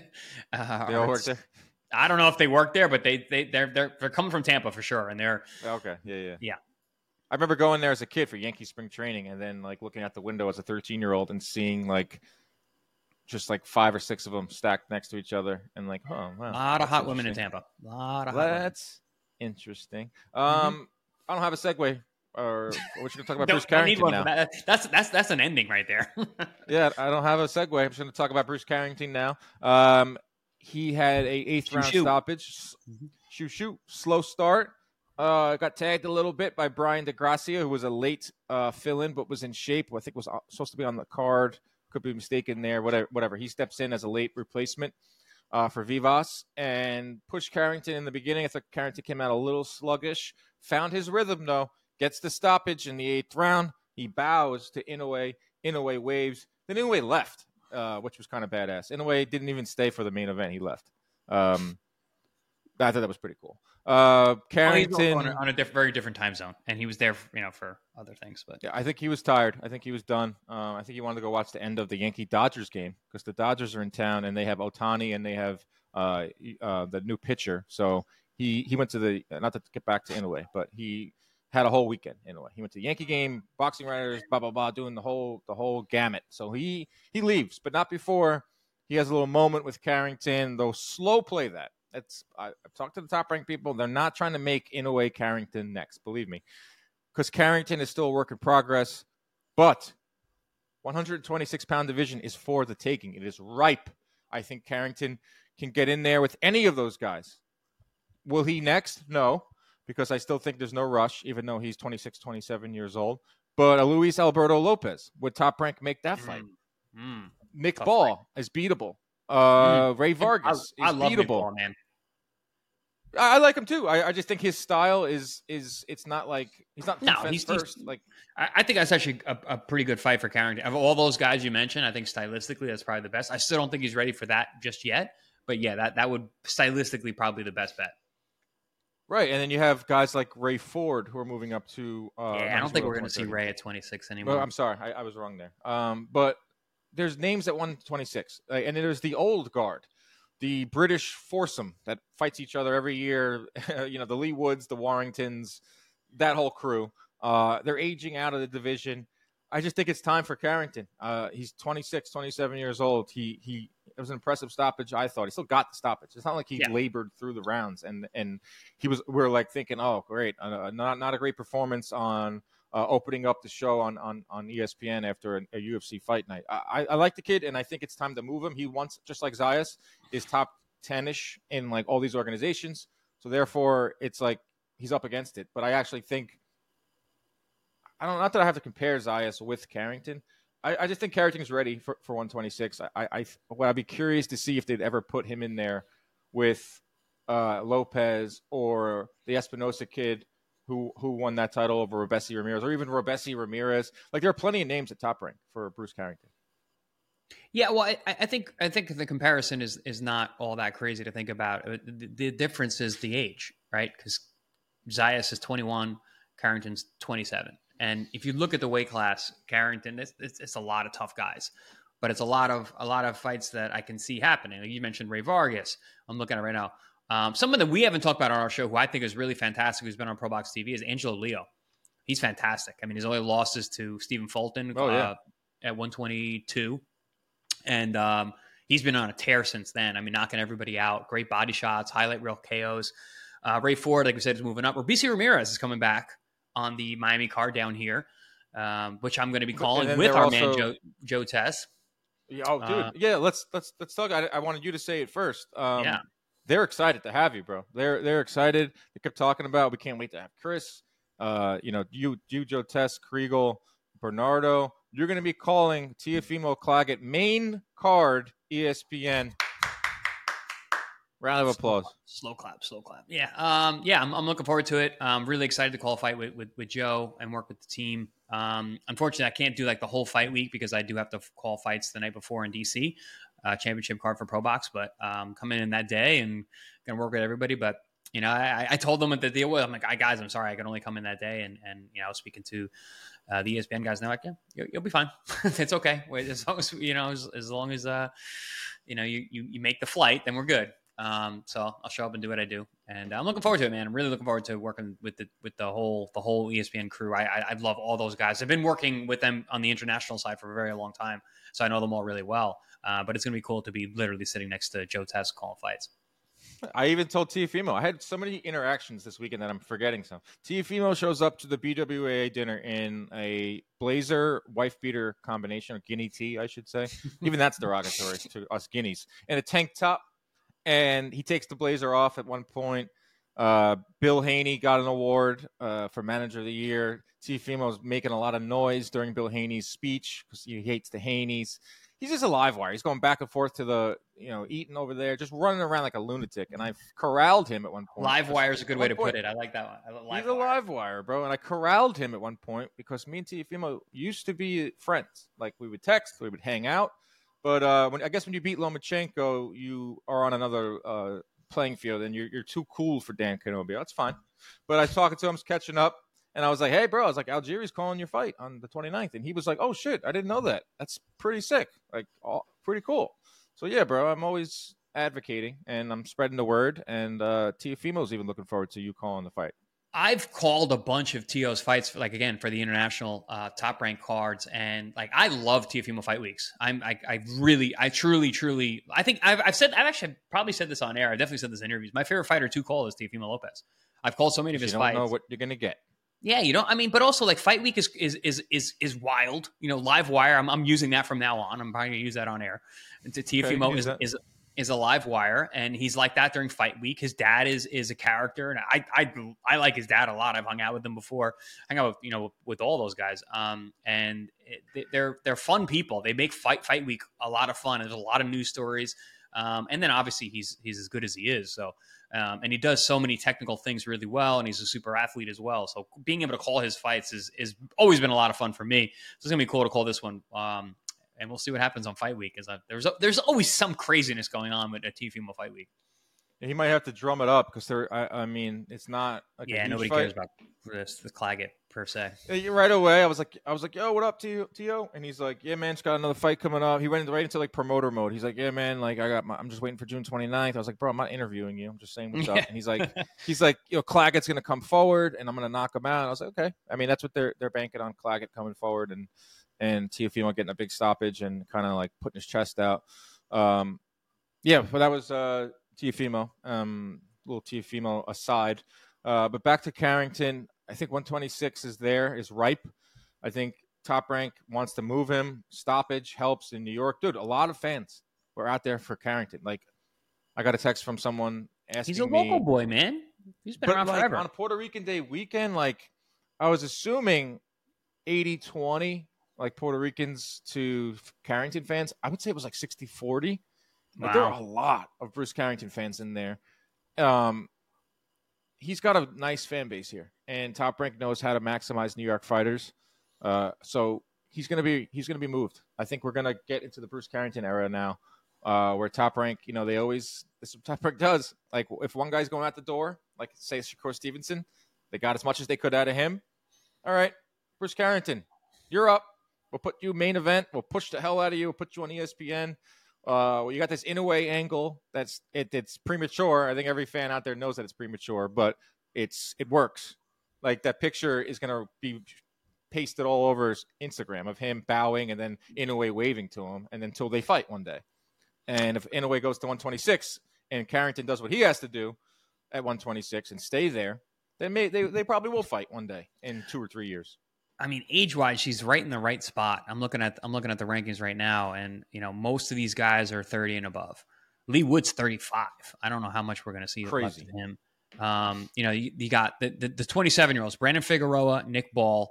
uh, They all work there. I don't know if they work there, but they they they're they're they're coming from Tampa for sure, and they're Okay, yeah, yeah, yeah. I remember going there as a kid for Yankee spring training, and then like looking out the window as a thirteen year old and seeing like just like five or six of them stacked next to each other, and like, oh wow, A lot of hot women in Tampa. A lot of hot women. That's interesting. Um, Mm-hmm. I don't have a segue. Or we're just gonna talk about Don't- Bruce don't need Carrington one now. for that. That's that's that's an ending right there. Yeah, I don't have a segue. I'm just going to talk about Bruce Carrington now. Um, he had a eighth Shoo, round shoo. stoppage. Mhm. Shoot, shoot, slow start. Uh, got tagged a little bit by Brian DeGracia, who was a late uh, fill-in but was in shape. I think was supposed to be on the card. Could be mistaken there. Whatever. Whatever. He steps in as a late replacement uh, for Vivas and pushed Carrington in the beginning. I thought Carrington came out a little sluggish. Found his rhythm though. Gets the stoppage in the eighth round. He bows to Inoue. Inoue waves. Then Inoue left, uh, which was kind of badass. Inoue didn't even stay for the main event. He left. Um, I thought that was pretty cool. Uh, Oh, he's Carrington. on a, on a diff- very different time zone, and he was there, you know, for other things. But Yeah, I think he was tired. I think he was done. Um, I think he wanted to go watch the end of the Yankee Dodgers game because the Dodgers are in town and they have Ohtani and they have uh, uh, the new pitcher. So he he went to the not to get back to Inoue, but he had a whole weekend anyway. He went to the Yankee game, boxing writers, blah blah blah, doing the whole the whole gamut. So he he leaves, but not before he has a little moment with Carrington. They'll slow play that. That's I, I've talked to the top ranked people. They're not trying to make Inoue Carrington next, believe me, because Carrington is still a work in progress. But one twenty-six pound division is for the taking. It is ripe. I think Carrington can get in there with any of those guys. Will he next? No. Because I still think there's no rush, even though he's twenty-six, twenty-seven years old. But a Luis Alberto Lopez, would Top Rank make that fight? Mm, mm. Nick Tough Ball is beatable. Uh, Mm. Ray Vargas I, I is love Nick beatable. Ball, man. I, I like him too. I, I just think his style is is it's not like he's not No, defense he's- he's- first. Like I, I think that's actually a, a pretty good fight for Carrington. Of all those guys you mentioned, I think stylistically that's probably the best. I still don't think he's ready for that just yet. But yeah, that, that would stylistically probably the best bet. right, and then you have guys like Ray Ford who are moving up to. Uh, yeah, I don't think we're going to to see Ray at twenty-six anymore. Well, I'm sorry, I, I was wrong there. Um, but there's names at one twenty-six, uh, and there's the old guard, the British foursome that fights each other every year. You know, the Lee Woods, the Warringtons, that whole crew. Uh, they're aging out of the division. I just think it's time for Carrington. Uh, he's twenty-six, twenty-seven years old. He he. It was an impressive stoppage. I thought he still got the stoppage. It's not like he Yeah. labored through the rounds, and and he was. We are like thinking, oh, great, uh, not not a great performance on. Uh, opening up the show on, on, on E S P N after a, a U F C fight night. I, I like the kid, and I think it's time to move him. He wants, just like Zayas, is top ten-ish in like all these organizations. So therefore, it's like he's up against it. But I actually think, I don't, not that I have to compare Zayas with Carrington. I, I just think Carrington's ready for, for one twenty-six. I, I, I would I'd be curious to see if they'd ever put him in there with uh, Lopez or the Espinosa kid, who who won that title over Robesi Ramirez, or even Robesi Ramirez. Like, there are plenty of names at Top Rank for Bruce Carrington. Yeah, well, I, I think I think the comparison is is not all that crazy to think about. The, the difference is the age, right? Because Zayas is twenty-one, Carrington's twenty-seven, and if you look at the weight class, Carrington, it's, it's, it's a lot of tough guys, but it's a lot of a lot of fights that I can see happening. Like you mentioned Ray Vargas. I'm looking at it right now. Um, someone that we haven't talked about on our show, who I think is really fantastic, who's been on Pro Box T V, is Angelo Leo. He's fantastic. I mean, his only losses to Stephen Fulton Oh, yeah. uh, at one twenty-two. And um, he's been on a tear since then. I mean, knocking everybody out. Great body shots, highlight reel K Os. Uh, Ray Ford, like we said, is moving up. Robesi Ramirez is coming back on the Miami card down here, um, which I'm going to be calling then with they're our also- man Joe Joe Tess. Yeah, oh, dude. Uh, yeah, let's let's let's talk. I, I wanted you to say it first. Um, Yeah. They're excited to have you, bro. They're they're excited. They kept talking about, we can't wait to have Chris. Uh, you know, you, you Joe Tess, Kriegel, Bernardo. You're going to be calling Teofimo Claggett main card E S P N. Round of applause. Slow clap, slow clap. Yeah, um, yeah, I'm, I'm looking forward to it. I'm really excited to call a fight with, with, with Joe and work with the team. Um, unfortunately, I can't do like the whole fight week because I do have to call fights the night before in D C. uh, championship card for Pro Box, but um, coming in that day and gonna work with everybody. But you know, I, I told them what the deal was. I'm like, I, guys, I'm sorry, I can only come in that day. And and you know, I was speaking to uh, the E S P N guys, and they're like, yeah, you'll, you'll be fine. It's okay. Wait, as long as you know, as, as long as uh, you know, you, you you make the flight, then we're good. Um, so I'll show up and do what I do, and I'm looking forward to it, man. I'm really looking forward to working with the with the whole the whole E S P N crew. I I, I love all those guys. I've been working with them on the international side for a very long time, so I know them all really well. Uh, but it's gonna be cool to be literally sitting next to Joe Test calling fights. I even told Teofimo. I had so many interactions this weekend that I'm forgetting some. Teofimo shows up to the B W A A dinner in a blazer wife beater combination, or guinea tee, I should say. Even that's derogatory to us guineas. And a tank top. And he takes the blazer off at one point. Uh, Bill Haney got an award uh, for Manager of the Year. Teofimo was making a lot of noise during Bill Haney's speech because he hates the Haneys. He's just a live wire. He's going back and forth to the, you know, eating over there, just running around like a lunatic. And I corralled him at one point. Live wire is a good way to put it. I like that one. Live He's a wire. live wire, bro. And I corralled him at one point because me and Teofimo used to be friends. Like, we would text, we would hang out. But uh, when I guess when you beat Lomachenko, you are on another uh, playing field, and you're, you're too cool for Dan Canobbio. That's fine. But I was talking to him, catching up. And I was like, hey, bro, I was like, Algieri's calling your fight on the twenty-ninth. And he was like, oh, shit, I didn't know that. That's pretty sick. Like, all, pretty cool. So, yeah, bro, I'm always advocating, and I'm spreading the word. And uh, Teofimo's even looking forward to you calling the fight. I've called a bunch of T O's fights, for, like, again, for the international uh, top-ranked cards. And, like, I love Teofimo fight weeks. I'm, I, I really, I truly, truly, I think I've, I've said, I've actually probably said this on air. I definitely said this in interviews. My favorite fighter to call is Teofimo Lopez. I've called so many of his you don't fights. know what you're going to get. Yeah, you know, I mean, but also like fight week is is is is is wild. You know, live wire. I'm I'm using that from now on. I'm probably gonna use that on air. And Teofimo okay, is, is is a live wire, and he's like that during fight week. His dad is is a character, and I I I like his dad a lot. I've hung out with him before. Hang out with you know with all those guys. Um, and it, they're they're fun people. They make fight fight week a lot of fun. There's a lot of news stories. Um, and then obviously he's he's as good as he is. So. Um, and he does so many technical things really well, and he's a super athlete as well. So being able to call his fights is is always been a lot of fun for me. So it's gonna be cool to call this one, um, and we'll see what happens on fight week. Because there's there's always some craziness going on with a Teofimo fight week. He might have to drum it up because there. I, I mean, it's not like yeah, a nobody fight. cares about this, the Claggett per se. Right away, I was like, I was like, yo, what up, T O? And he's like, yeah, man, just got another fight coming up. He went right into like promoter mode. He's like, yeah, man, like I got, my, I'm just waiting for June twenty-ninth. I was like, bro, I'm not interviewing you. I'm just saying what's up. And he's like, he's like, you know, Claggett's gonna come forward, and I'm gonna knock him out. And I was like, okay. I mean, that's what they're they're banking on, Claggett coming forward, and and Teofimo getting a big stoppage and kind of like putting his chest out. Um, yeah, but that was uh, Teofimo. Um, little Teofimo aside, uh, but back to Carrington. I think one twenty-six is there, is ripe. I think Top Rank wants to move him. Stoppage helps in New York. Dude, a lot of fans were out there for Carrington. Like, I got a text from someone asking me. He's a local me, boy, man. He's been around like, forever. On a Puerto Rican Day weekend, like, I was assuming eighty twenty, like Puerto Ricans to Carrington fans. I would say it was like sixty forty. Like, wow. There are a lot of Bruce Carrington fans in there. Um, he's got a nice fan base here, and Top Rank knows how to maximize New York fighters. Uh, so he's gonna be he's gonna be moved. I think we're gonna get into the Bruce Carrington era now, uh, where Top Rank, you know, they always this is what Top Rank does. Like, if one guy's going out the door, like say Shakur Stevenson, they got as much as they could out of him. All right, Bruce Carrington, you're up. We'll put you main event. We'll push the hell out of you. We'll put you on E S P N. Uh, well, you got this Inoue angle. That's it. It's premature. I think every fan out there knows that it's premature, but it's it works. Like, that picture is gonna be pasted all over Instagram of him bowing and then Inoue waving to him, and then until they fight one day. And if Inoue goes to one twenty-six and Carrington does what he has to do at one twenty-six and stay there, then may, they they probably will fight one day in two or three years. I mean, age-wise, she's right in the right spot. I'm looking at I'm looking at the rankings right now, and you know, most of these guys are thirty and above. Lee Wood's thirty-five. I don't know how much we're going to see left of him. Um, you know, you, you got the, the the twenty-seven-year-olds: Brandon Figueroa, Nick Ball,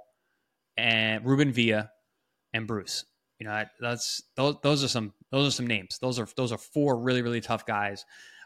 and Ruben Villa, and Bruce. You know, that's those those are some those are some names. Those are those are four really really tough guys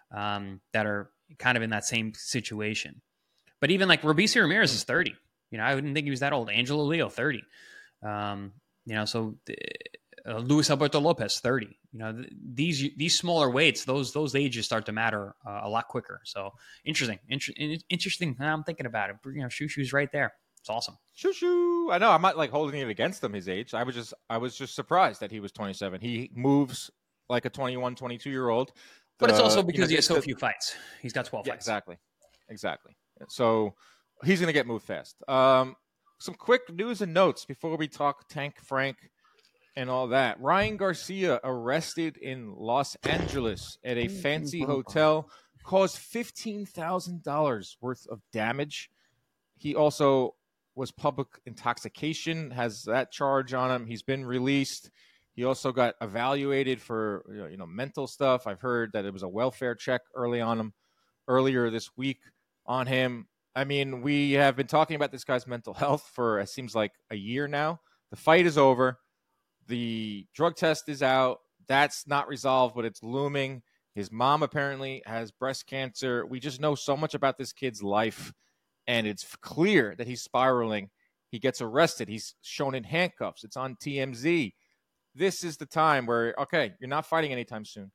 um, that are kind of in that same situation. But even like Robeisy Ramirez is thirty. You know, I wouldn't think he was that old. Angelo Leo, thirty. Um, you know, so uh, Luis Alberto Lopez, thirty. You know, th- these these smaller weights, those those ages start to matter uh, a lot quicker. So interesting, Inter- interesting. I'm thinking about it. You know, Shoo Shoo's right there. It's awesome. Shoo shoo. I know. I'm not like holding it against him, his age. I was just I was just surprised that he was twenty-seven. He moves like a twenty-one, twenty-two year old. But it's also Uh, because you know, he has so the- few fights. He's got twelve Yeah, fights. exactly. Exactly. So he's going to get moved fast. Um, some quick news and notes before we talk Tank Frank and all that. Ryan Garcia arrested in Los Angeles at a fancy hotel, caused fifteen thousand dollars worth of damage. He also was public intoxication, has that charge on him. He's been released. He also got evaluated for you know mental stuff. I've heard that it was a welfare check early on him, earlier this week on him. I mean, we have been talking about this guy's mental health for, it seems like, a year now. The fight is over. The drug test is out. That's not resolved, but it's looming. His mom apparently has breast cancer. We just know so much about this kid's life, and it's clear that he's spiraling. He gets arrested. He's shown in handcuffs. It's on T M Z. This is the time where, okay, you're not fighting anytime soon.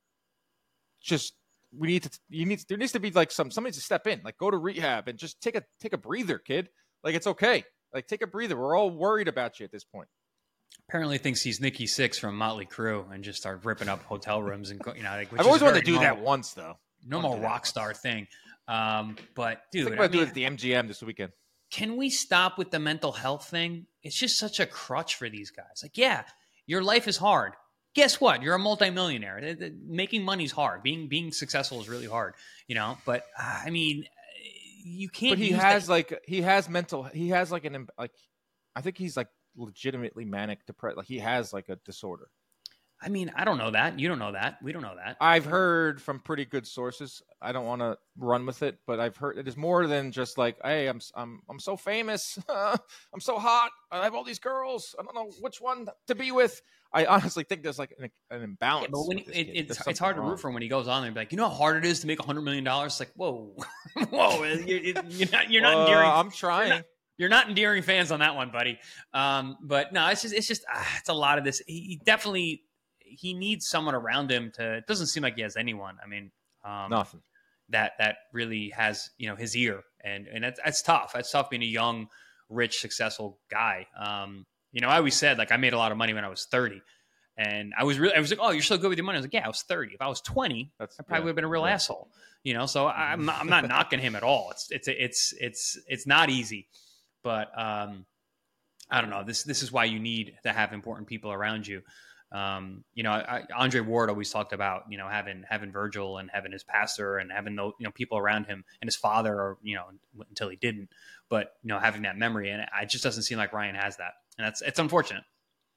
Just we need to. You need. There needs to be like some somebody to step in, like go to rehab and just take a take a breather, kid. Like it's okay. Like take a breather. We're all worried about you at this point. Apparently thinks he's Nikki Sixx from Motley Crue and just start ripping up hotel rooms and you know. Like, which I've always is wanted to do normal, that once, though. normal rock star thing. Um, but dude, Think I about doing mean, it at the M G M this weekend. can we stop with the mental health thing? It's just such a crutch for these guys. Like, yeah, your life is hard. Guess what? You're a multimillionaire. The- the- Making money's hard. Being being successful is really hard, you know. But uh, I mean, you can't. But he use has that- like he has mental. He has like an like. I think he's like legitimately manic depressed. Like he has like a disorder. I mean, I don't know that. You don't know that. We don't know that. I've heard from pretty good sources. I don't want to run with it, but I've heard it is more than just like, hey, I'm I'm I'm so famous, I'm so hot, I have all these girls, I don't know which one to be with. I honestly think there's like an, an imbalance. Yeah, but when with this it, kid. it's There's it's something hard to wrong. root for him when he goes on there and be like, you know how hard it is to make a hundred million dollars. It's like, whoa, whoa, you're, you're not you're not Uh, endearing. I'm trying. You're not, you're not endearing fans on that one, buddy. Um, but no, it's just it's just ah, it's a lot of this. He, he definitely he needs someone around him to. It doesn't seem like he has anyone. I mean, um, Nothing. that that really has you know his ear, and and that's, that's tough. That's tough being a young, rich, successful guy. Um, you know, I always said like I made a lot of money when I was thirty. And I was really, I was like, oh, you're so good with your money. I was like, yeah, I was thirty. If I was twenty, That's- I probably yeah, would have been a real yeah. asshole, you know? So I'm not, I'm not knocking him at all. It's, it's, it's, it's, it's not easy, but um, I don't know. This, this is why you need to have important people around you. Um, you know, I, Andre Ward always talked about, you know, having, having Virgil and having his pastor and having those, you know, people around him and his father, or, you know, until he didn't, but, you know, having that memory. And it just doesn't seem like Ryan has that. And that's, it's unfortunate.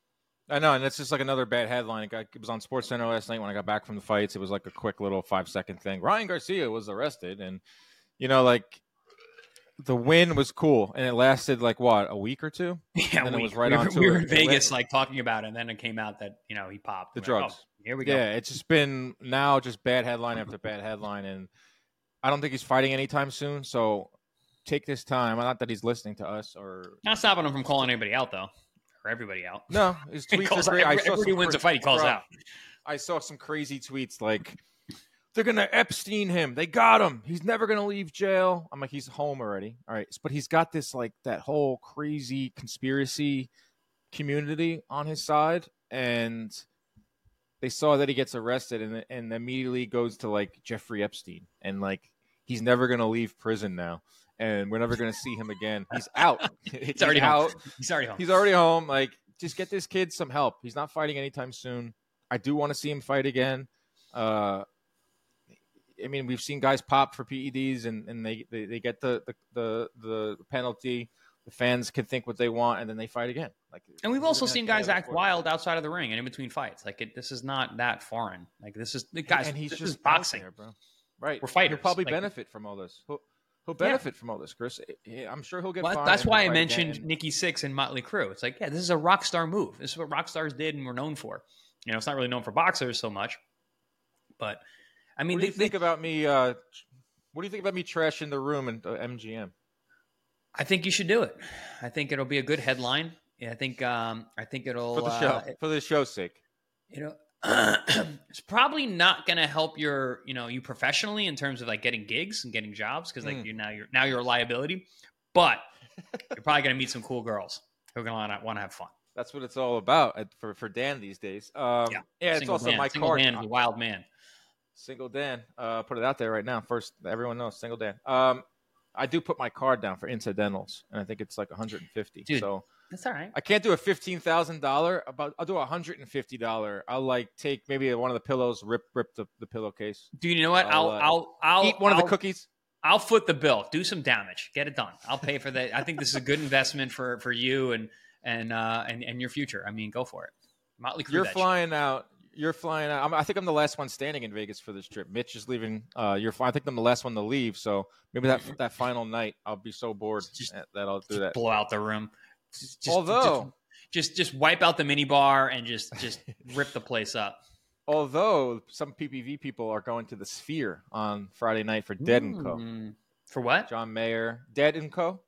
I know, and it's just like another bad headline. It, got, it was on SportsCenter last night when I got back from the fights. It was like a quick little five second thing. Ryan Garcia was arrested, and you know, like the win was cool, and it lasted like what, a week or two. Yeah, and then we, it was right we, on were- to we it. were in It Vegas, went- like talking about it, and then it came out that you know he popped The We were like, drugs. oh, here we go. Yeah, it's just been now just bad headline after bad headline, and I don't think he's fighting anytime soon. So take this time. Not that he's listening to us or Not stopping him from calling anybody out though, or everybody out. no, his He tweets calls are out, great. I every, saw everybody some wins cra- a fight, he calls bro, out. I saw some crazy tweets like they're gonna Epstein him. They got him. He's never gonna leave jail. I'm like, he's home already. All right, but he's got this like that whole crazy conspiracy community on his side, and they saw that he gets arrested and and immediately goes to like Jeffrey Epstein, and like he's never gonna leave prison now, and we're never gonna see him again. He's out. He's already out. home. He's already home. He's already home. Like, just get this kid some help. He's not fighting anytime soon. I do want to see him fight again. Uh, I mean, we've seen guys pop for P E Ds and, and they, they, they get the, the, the, the penalty. The fans can think what they want, and then they fight again. Like, and we've we're also gonna seen get guys out of act court. wild outside of the ring and in between fights. Like it, this is not that foreign. Like this is guys. and he's this just is boxing. out there, bro. Right. We're fighters. He'll probably Like- benefit from all this. He'll, he'll benefit from all this, Chris. I'm sure he'll get Well, fined that's and why I fight mentioned again. Nikki Sixx and Motley Crue. It's like, yeah, this is a rock star move. This is what rock stars did and were known for. You know, it's not really known for boxers so much, but I mean, What do they, you think they, about me? Uh, what do you think about me trashing the room in uh, M G M? I think you should do it. I think it'll be a good headline. I think, um, I think it'll For the show, uh, for the show's sake. You know, it's probably not going to help your, you know, you professionally in terms of like getting gigs and getting jobs because like mm. you're now you're now you're a liability, but you're probably going to meet some cool girls who are going to want to have fun. That's what it's all about for for Dan these days. Um, yeah, yeah it's also Dan. my Single card. Dan is a wild man. Single Dan. Uh, put it out there right now. First, everyone knows Single Dan. Um, I do put my card down for incidentals, and I think it's like one hundred fifty. Dude, so that's all right. I can't do a fifteen thousand dollar. About I'll do a one hundred fifty dollar. I'll like take maybe one of the pillows, rip rip the, the pillowcase. Dude, you know what? I'll I'll uh, I'll, I'll eat one I'll, of the cookies. I'll foot the bill. Do some damage. Get it done. I'll pay for that. I think this is a good investment for for you and and uh and, and your future. I mean, go for it. Motley Crue. You're flying shit. out. You're flying out. I'm, I think I'm the last one standing in Vegas for this trip. Mitch is leaving. Uh, you're. I think I'm the last one to leave. So maybe that that final night, I'll be so bored just, that I'll do just that. Blow out the room. Just, just, Although, just, just just wipe out the mini bar and just just rip the place up. Although some P P V people are going to the Sphere on Friday night for Dead and Co. Mm, for what? John Mayer, Dead and Co.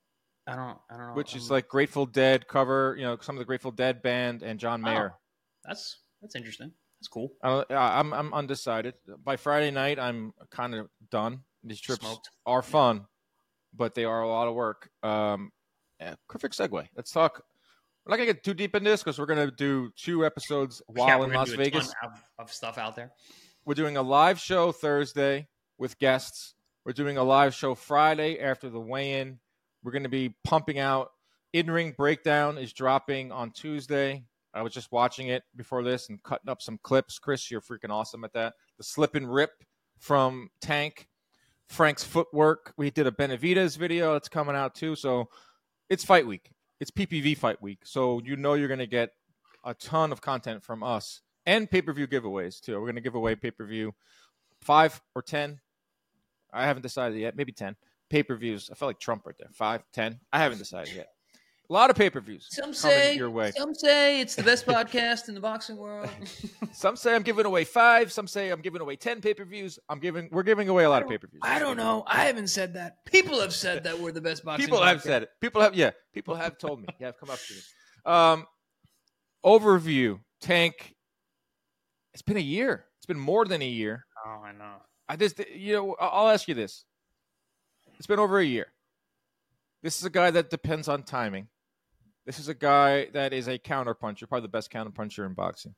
I don't. I don't know. Which I'm... is like Grateful Dead cover. You know, some of the Grateful Dead band and John Mayer. Oh, that's that's interesting. That's cool. Uh, I'm I'm undecided. By Friday night, I'm kind of done. These trips Smoked. are fun, but they are a lot of work. Um, yeah, perfect segue. Let's talk. We're not gonna get too deep in this because we're gonna do two episodes while yeah, in Las do a Vegas. Ton of, of stuff out there. We're doing a live show Thursday with guests. We're doing a live show Friday after the weigh-in. We're gonna be pumping out. In-ring breakdown is dropping on Tuesday. I was just watching it before this and cutting up some clips. Chris, you're freaking awesome at that. The slip and rip from Tank. Frank's footwork. We did a Benavidez video that's coming out too. So it's fight week. It's P P V fight week. So you know you're going to get a ton of content from us and pay-per-view giveaways too. We're going to give away pay-per-view five or ten. I haven't decided yet. Maybe ten. Pay-per-views. I felt like Trump right there. Five, ten. I haven't decided yet. A lot of pay-per-views. Some say your way. Some say it's the best podcast in the boxing world. Some say I'm giving away five. Some say I'm giving away ten pay-per-views. I'm giving. We're giving away a lot of pay-per-views. I don't know. I haven't said that. People have said that we're the best boxing. People podcast. have said it. People have. Yeah. People have told me. Yeah, have come up to me. Um, overview. Tank. It's been a year. It's been more than a year. Oh, I know. I just. You know. I'll ask you this. It's been over a year. This is a guy that depends on timing. This is a guy that is a counterpuncher, probably the best counterpuncher in boxing.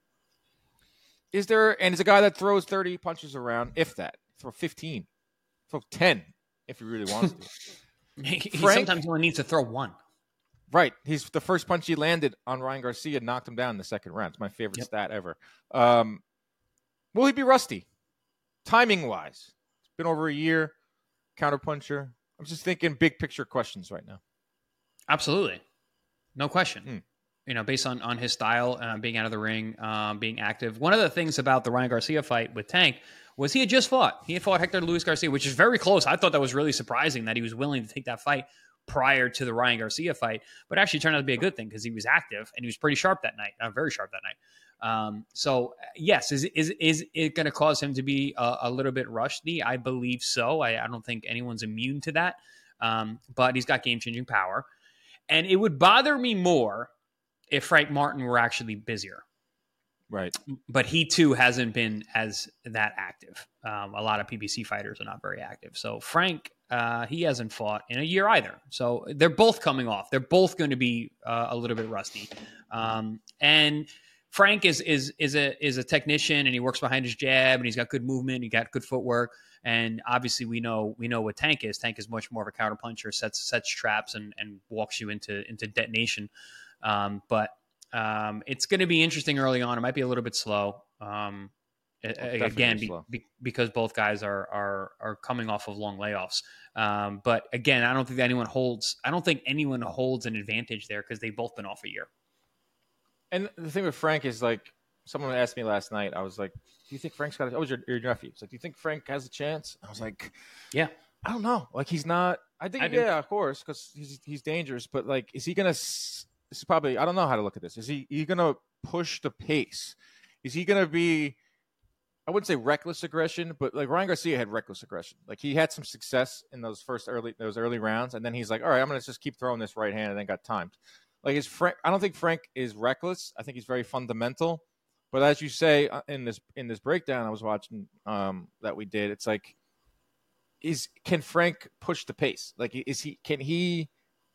Is there, and he's a guy that throws thirty punches around, if that. Throw fifteen. Throw ten, if he really wants to. he, he Frank, sometimes only needs to throw one. Right. He's the first punch he landed on Ryan Garcia knocked him down in the second round. It's my favorite yep. stat ever. Um, will he be rusty? Timing-wise. It's been over a year. Counterpuncher. I'm just thinking big picture questions right now. Absolutely. No question. Mm. You know, based on, on his style, uh, being out of the ring, um, being active. One of the things about the Ryan Garcia fight with Tank was he had just fought. He had fought Hector Luis Garcia, which is very close. I thought that was really surprising that he was willing to take that fight prior to the Ryan Garcia fight, but actually turned out to be a good thing because he was active and he was pretty sharp that night, uh, very sharp that night. Um, so yes, is is is it going to cause him to be a, a little bit rusty? I believe so. I, I don't think anyone's immune to that, um, but he's got game-changing power. And it would bother me more if Frank Martin were actually busier. Right. But he, too, hasn't been as that active. Um, a lot of P B C fighters are not very active. So Frank, uh, he hasn't fought in a year either. So they're both coming off. They're both going to be uh, a little bit rusty. Um, and Frank is is is a is a technician, and he works behind his jab, and he's got good movement. He got good footwork. And obviously, we know we know what Tank is. Tank is much more of a counter puncher, sets sets traps and and walks you into into detonation. Um, but um, it's going to be interesting early on. It might be a little bit slow. Um, oh, again, be, slow. Be, because both guys are are are coming off of long layoffs. Um, but again, I don't think that anyone holds. I don't think anyone holds an advantage there because they've both been off a year. And the thing with Frank is like. Someone asked me last night. I was like, "Do you think Frank's got?" A, oh, it was your, your nephew. It's like, "Do you think Frank has a chance?" I was like, "Yeah, I don't know. Like, he's not. I think, I yeah, of course, because he's he's dangerous. But like, is he gonna? This is probably. I don't know how to look at this. Is he? He gonna push the pace? Is he gonna be? I wouldn't say reckless aggression, but like Ryan Garcia had reckless aggression. Like he had some success in those first early those early rounds, and then he's like, "All right, I'm gonna just keep throwing this right hand," and then got timed. Like, is Frank? I don't think Frank is reckless. I think he's very fundamental. But as you say uh, in this in this breakdown I was watching um, that we did, it's like, is can Frank push the pace? Like, is he can he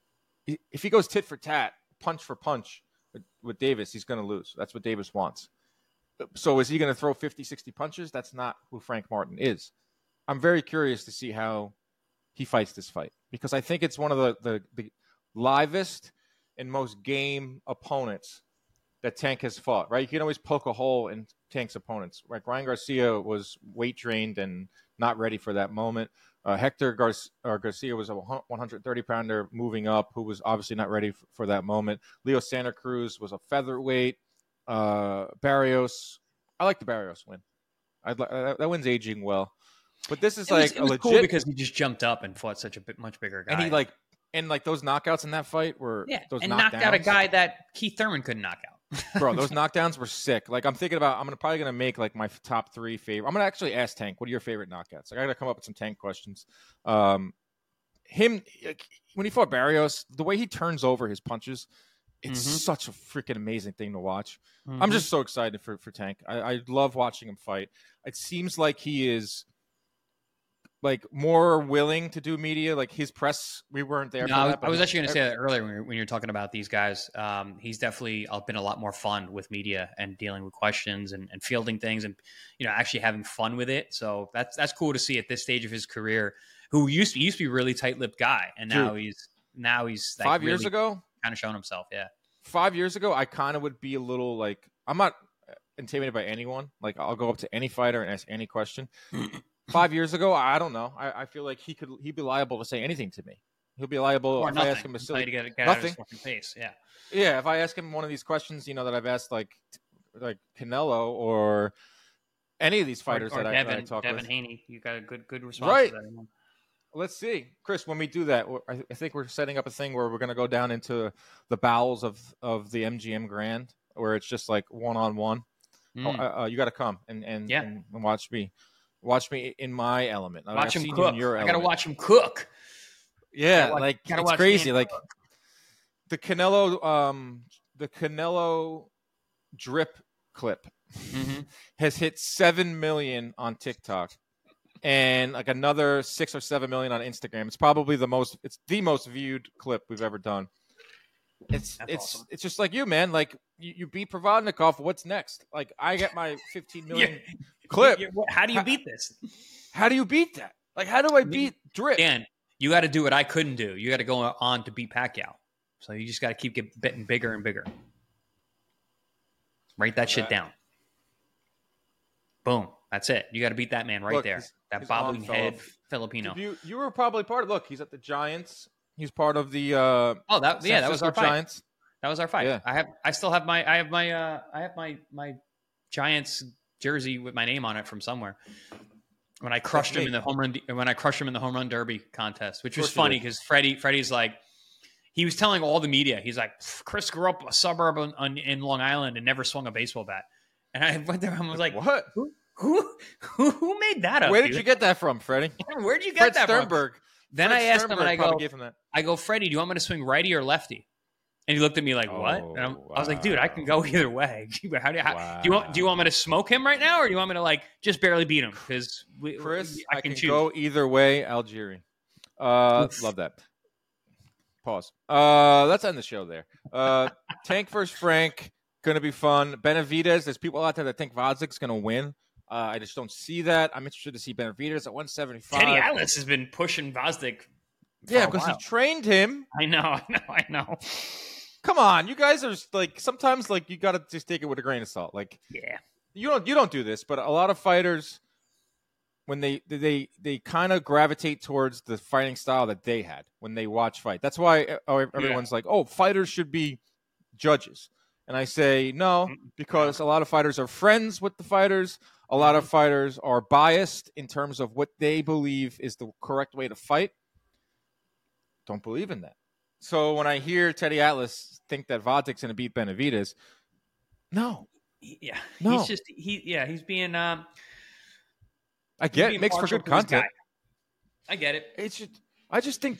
if he goes tit for tat, punch for punch with, with Davis, he's going to lose. That's what Davis wants. So is he going to throw fifty, sixty punches? That's not who Frank Martin is. I'm very curious to see how he fights this fight, because I think it's one of the, the, the livest and most game opponents that Tank has fought, right? You can always poke a hole in Tank's opponents. Like Ryan Garcia was weight drained and not ready for that moment. Uh, Hector Gar- uh, Garcia was a one hundred thirty pounder moving up, who was obviously not ready f- for that moment. Leo Santa Cruz was a featherweight. Uh, Barrios, I like the Barrios win. I'd li- uh, that win's aging well. But this is it like was, it a was legit cool because he just jumped up and fought such a bit, much bigger guy. and he like and like those knockouts in that fight were yeah, those and knockdowns. knocked out a guy that Keith Thurman couldn't knock out. Bro, those knockdowns were sick. Like, I'm thinking about, I'm gonna probably gonna make like my top three favorite. I'm gonna actually ask Tank, what are your favorite knockouts? Like, I gotta come up with some Tank questions. Um, him when he fought Barrios, the way he turns over his punches, it's mm-hmm. such a freaking amazing thing to watch. Mm-hmm. I'm just so excited for for Tank. I, I love watching him fight. It seems like he is like more willing to do media. Like his press, we weren't there. No, for I, that, I was he, actually going to say that earlier when you're, when you're talking about these guys. Um, he's definitely been a lot more fun with media and dealing with questions and, and fielding things and, you know, actually having fun with it. So that's that's cool to see at this stage of his career. Who used to, used to be a really tight-lipped guy, and now Dude, he's now he's like five really years ago kind of showing himself. Yeah, five years ago, I kind of would be a little like, I'm not intimidated by anyone. Like, I'll go up to any fighter and ask any question. Five years ago, I don't know. I, I feel like he could he'd be liable to say anything to me. He'll be liable or if nothing. I ask him a silly to get, get nothing. Out of his face. Yeah, yeah. If I ask him one of these questions, you know, that I've asked like like Canelo or any of these fighters or, or that, Devin, I, that I talk Devin with, Haney, you got a good good response. Right. To that. Let's see, Chris. When we do that, I think we're setting up a thing where we're going to go down into the bowels of of the M G M Grand, where it's just like one on one. Uh, you got to come and and, yeah. and watch me. Watch me in my element. Watch I've him cook. I got to watch him cook. Yeah, watch, like it's crazy. Like cook. the Canelo, um, the Canelo drip clip mm-hmm. has hit seven million on TikTok, and like another six or seven million on Instagram. It's probably the most. It's the most viewed clip we've ever done. It's That's it's awesome. It's just like you, man. Like you, you beat Provodnikov. What's next? Like I get my fifteen million yeah. clip. How do you beat this? How do you beat that? Like how do I beat drip? Dan, you got to do what I couldn't do. You got to go on to beat Pacquiao. So you just got to keep getting bigger and bigger. Write that shit down. Boom. That's it. You got to beat that man right Look, there. he's, that he's bobbling head off. Filipino. You you were probably part of. Look, he's at the Giants. He's part of the. Uh, oh, that San yeah, that was our fight. Giants. That was our fight. Yeah. I have. I still have my. I have my. Uh, I have my my Giants jersey with my name on it from somewhere. When I crushed him in the home run. When I crushed him in the home run derby contest, which was funny because Freddie. Freddie's like. He was telling all the media. He's like, Chris grew up a suburb on, on, in Long Island and never swung a baseball bat. And I went there and was like, what? Who who who, who made that up? Where did dude? you get that from, Freddie? Where'd you get Fred that Sternberg. from? Then Fred I asked Sternberg him, and I go, gave him that. I go, Freddie, do you want me to swing righty or lefty? And he looked at me like, what? Oh, And I'm, wow. I was like, dude, I can go either way. how do, you, how, wow. do you want? Do you want me to smoke him right now, or do you want me to like just barely beat him? Because Chris, I, I can, can choose. go either way. Algeria. Uh, love that. Pause. Uh, let's end the show there. Uh, Tank versus Frank, gonna be fun. Benavidez. There's people out there that think Vodzik's gonna win. Uh, I just don't see that. I'm interested to see Benavidez at one seventy-five. Teddy Atlas has been pushing Vosdik. Yeah, because he trained him. I know, I know, I know. Come on, you guys are like sometimes like you gotta just take it with a grain of salt. Like, yeah, you don't you don't do this, but a lot of fighters, when they they they kind of gravitate towards the fighting style that they had when they watch fight. That's why everyone's yeah. like, oh, fighters should be judges. And I say no, because a lot of fighters are friends with the fighters. A lot of fighters are biased in terms of what they believe is the correct way to fight. Don't believe in that. So when I hear Teddy Atlas think that Vodzik's going to beat Benavidez, no. Yeah, no. he's just he. Yeah, he's being. Um, I get it makes for good content. I get it. It's just, I just think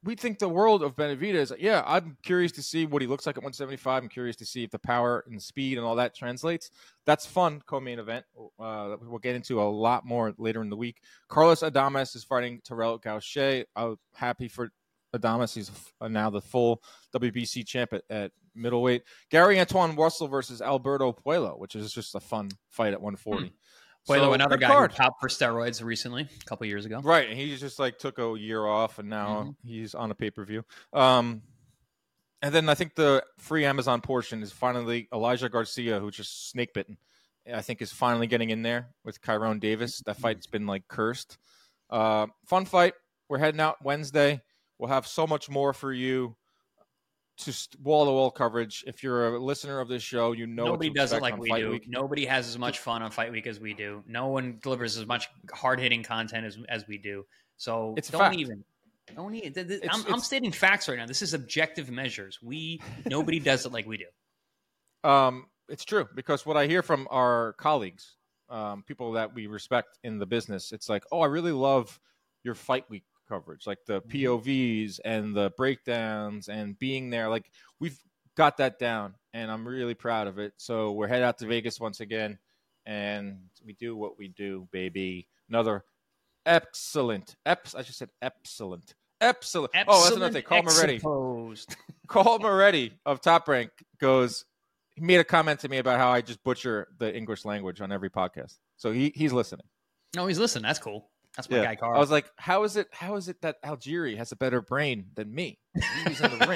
we think the world of Benavidez. Yeah, I'm curious to see what he looks like at one seventy-five. I'm curious to see if the power and speed and all that translates. That's fun, co-main event. Uh, we'll get into a lot more later in the week. Carlos Adames is fighting Terrell Gausha. I'm happy for Adames. He's now the full W B C champ at, at middleweight. Gary Antoine Russell versus Alberto Puello, which is just a fun fight at one forty. Hmm. Puello, so, another guy card. who popped for steroids recently, a couple years ago. Right, and he just like took a year off, and now mm-hmm. he's on a pay-per-view. Um, and then I think the free Amazon portion is finally Elijah Garcia, who's just snake bitten. I think is finally getting in there with Kyrone Davis. That fight's been like cursed. Uh, fun fight. We're heading out Wednesday. We'll have so much more for you. Just wall-to-wall coverage. If you're a listener of this show, you know nobody what to does it expect like on we Fight do. Week. Nobody has as much fun on Fight Week as we do. No one delivers as much hard-hitting content as as we do. So it's don't fact. even. Don't even. I'm, it's, I'm it's, stating facts right now. This is objective measures. We nobody does it like we do. Um, it's true because what I hear from our colleagues, um, people that we respect in the business, it's like, oh, I really love your Fight Week coverage, like the P O Vs and the breakdowns and being there. Like we've got that down and I'm really proud of it. So we're headed out to Vegas once again and we do what we do, baby. Another excellent, eps, I just said excellent, excellent. excellent oh, that's another thing. Carl Moretti. Carl Moretti of Top Rank goes, he made a comment to me about how I just butcher the English language on every podcast. So he, he's listening. No, he's listening. That's cool. That's my yeah. guy, Carl. I was like, how is it? How is it that Algieri has a better brain than me? He's in the ring.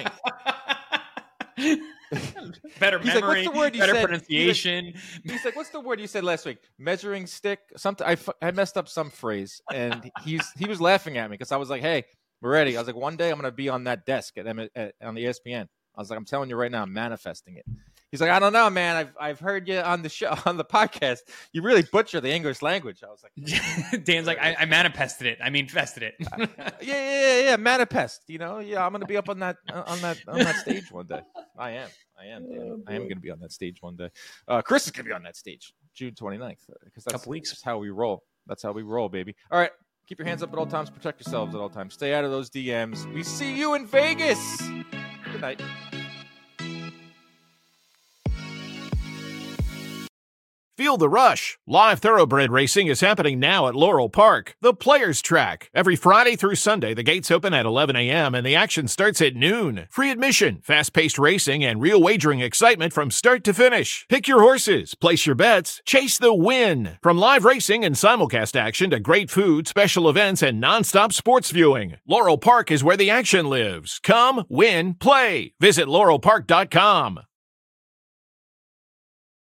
better he's memory, like, what's the word you better said? pronunciation. He's like, he's like, what's the word you said last week? Measuring stick. Something. I, I messed up some phrase, and he's he was laughing at me because I was like, hey, we're ready. I was like, one day I'm gonna be on that desk at, at on the E S P N. I was like, I'm telling you right now, I'm manifesting it. He's like, I don't know, man. I've I've heard you on the show on the podcast. You really butcher the English language. I was like, Dan's like, I, I manifested it. I mean, fested it. yeah, yeah, yeah, yeah. Manifest. You know, yeah. I'm gonna be up on that on that on that stage one day. I am. I am. Dan. I am gonna be on that stage one day. Uh, Chris is gonna be on that stage June twenty-ninth because that's couple weeks. That's how we roll. That's how we roll, baby. All right. Keep your hands up at all times. Protect yourselves at all times. Stay out of those D Ms. We see you in Vegas. Good night. Feel the rush. Live thoroughbred racing is happening now at Laurel Park, the Players Track. Every Friday through Sunday, the gates open at eleven a.m. and the action starts at noon. Free admission, fast-paced racing, and real wagering excitement from start to finish. Pick your horses, place your bets, chase the win. From live racing and simulcast action to great food, special events, and nonstop sports viewing, Laurel Park is where the action lives. Come, win, play. Visit laurel park dot com.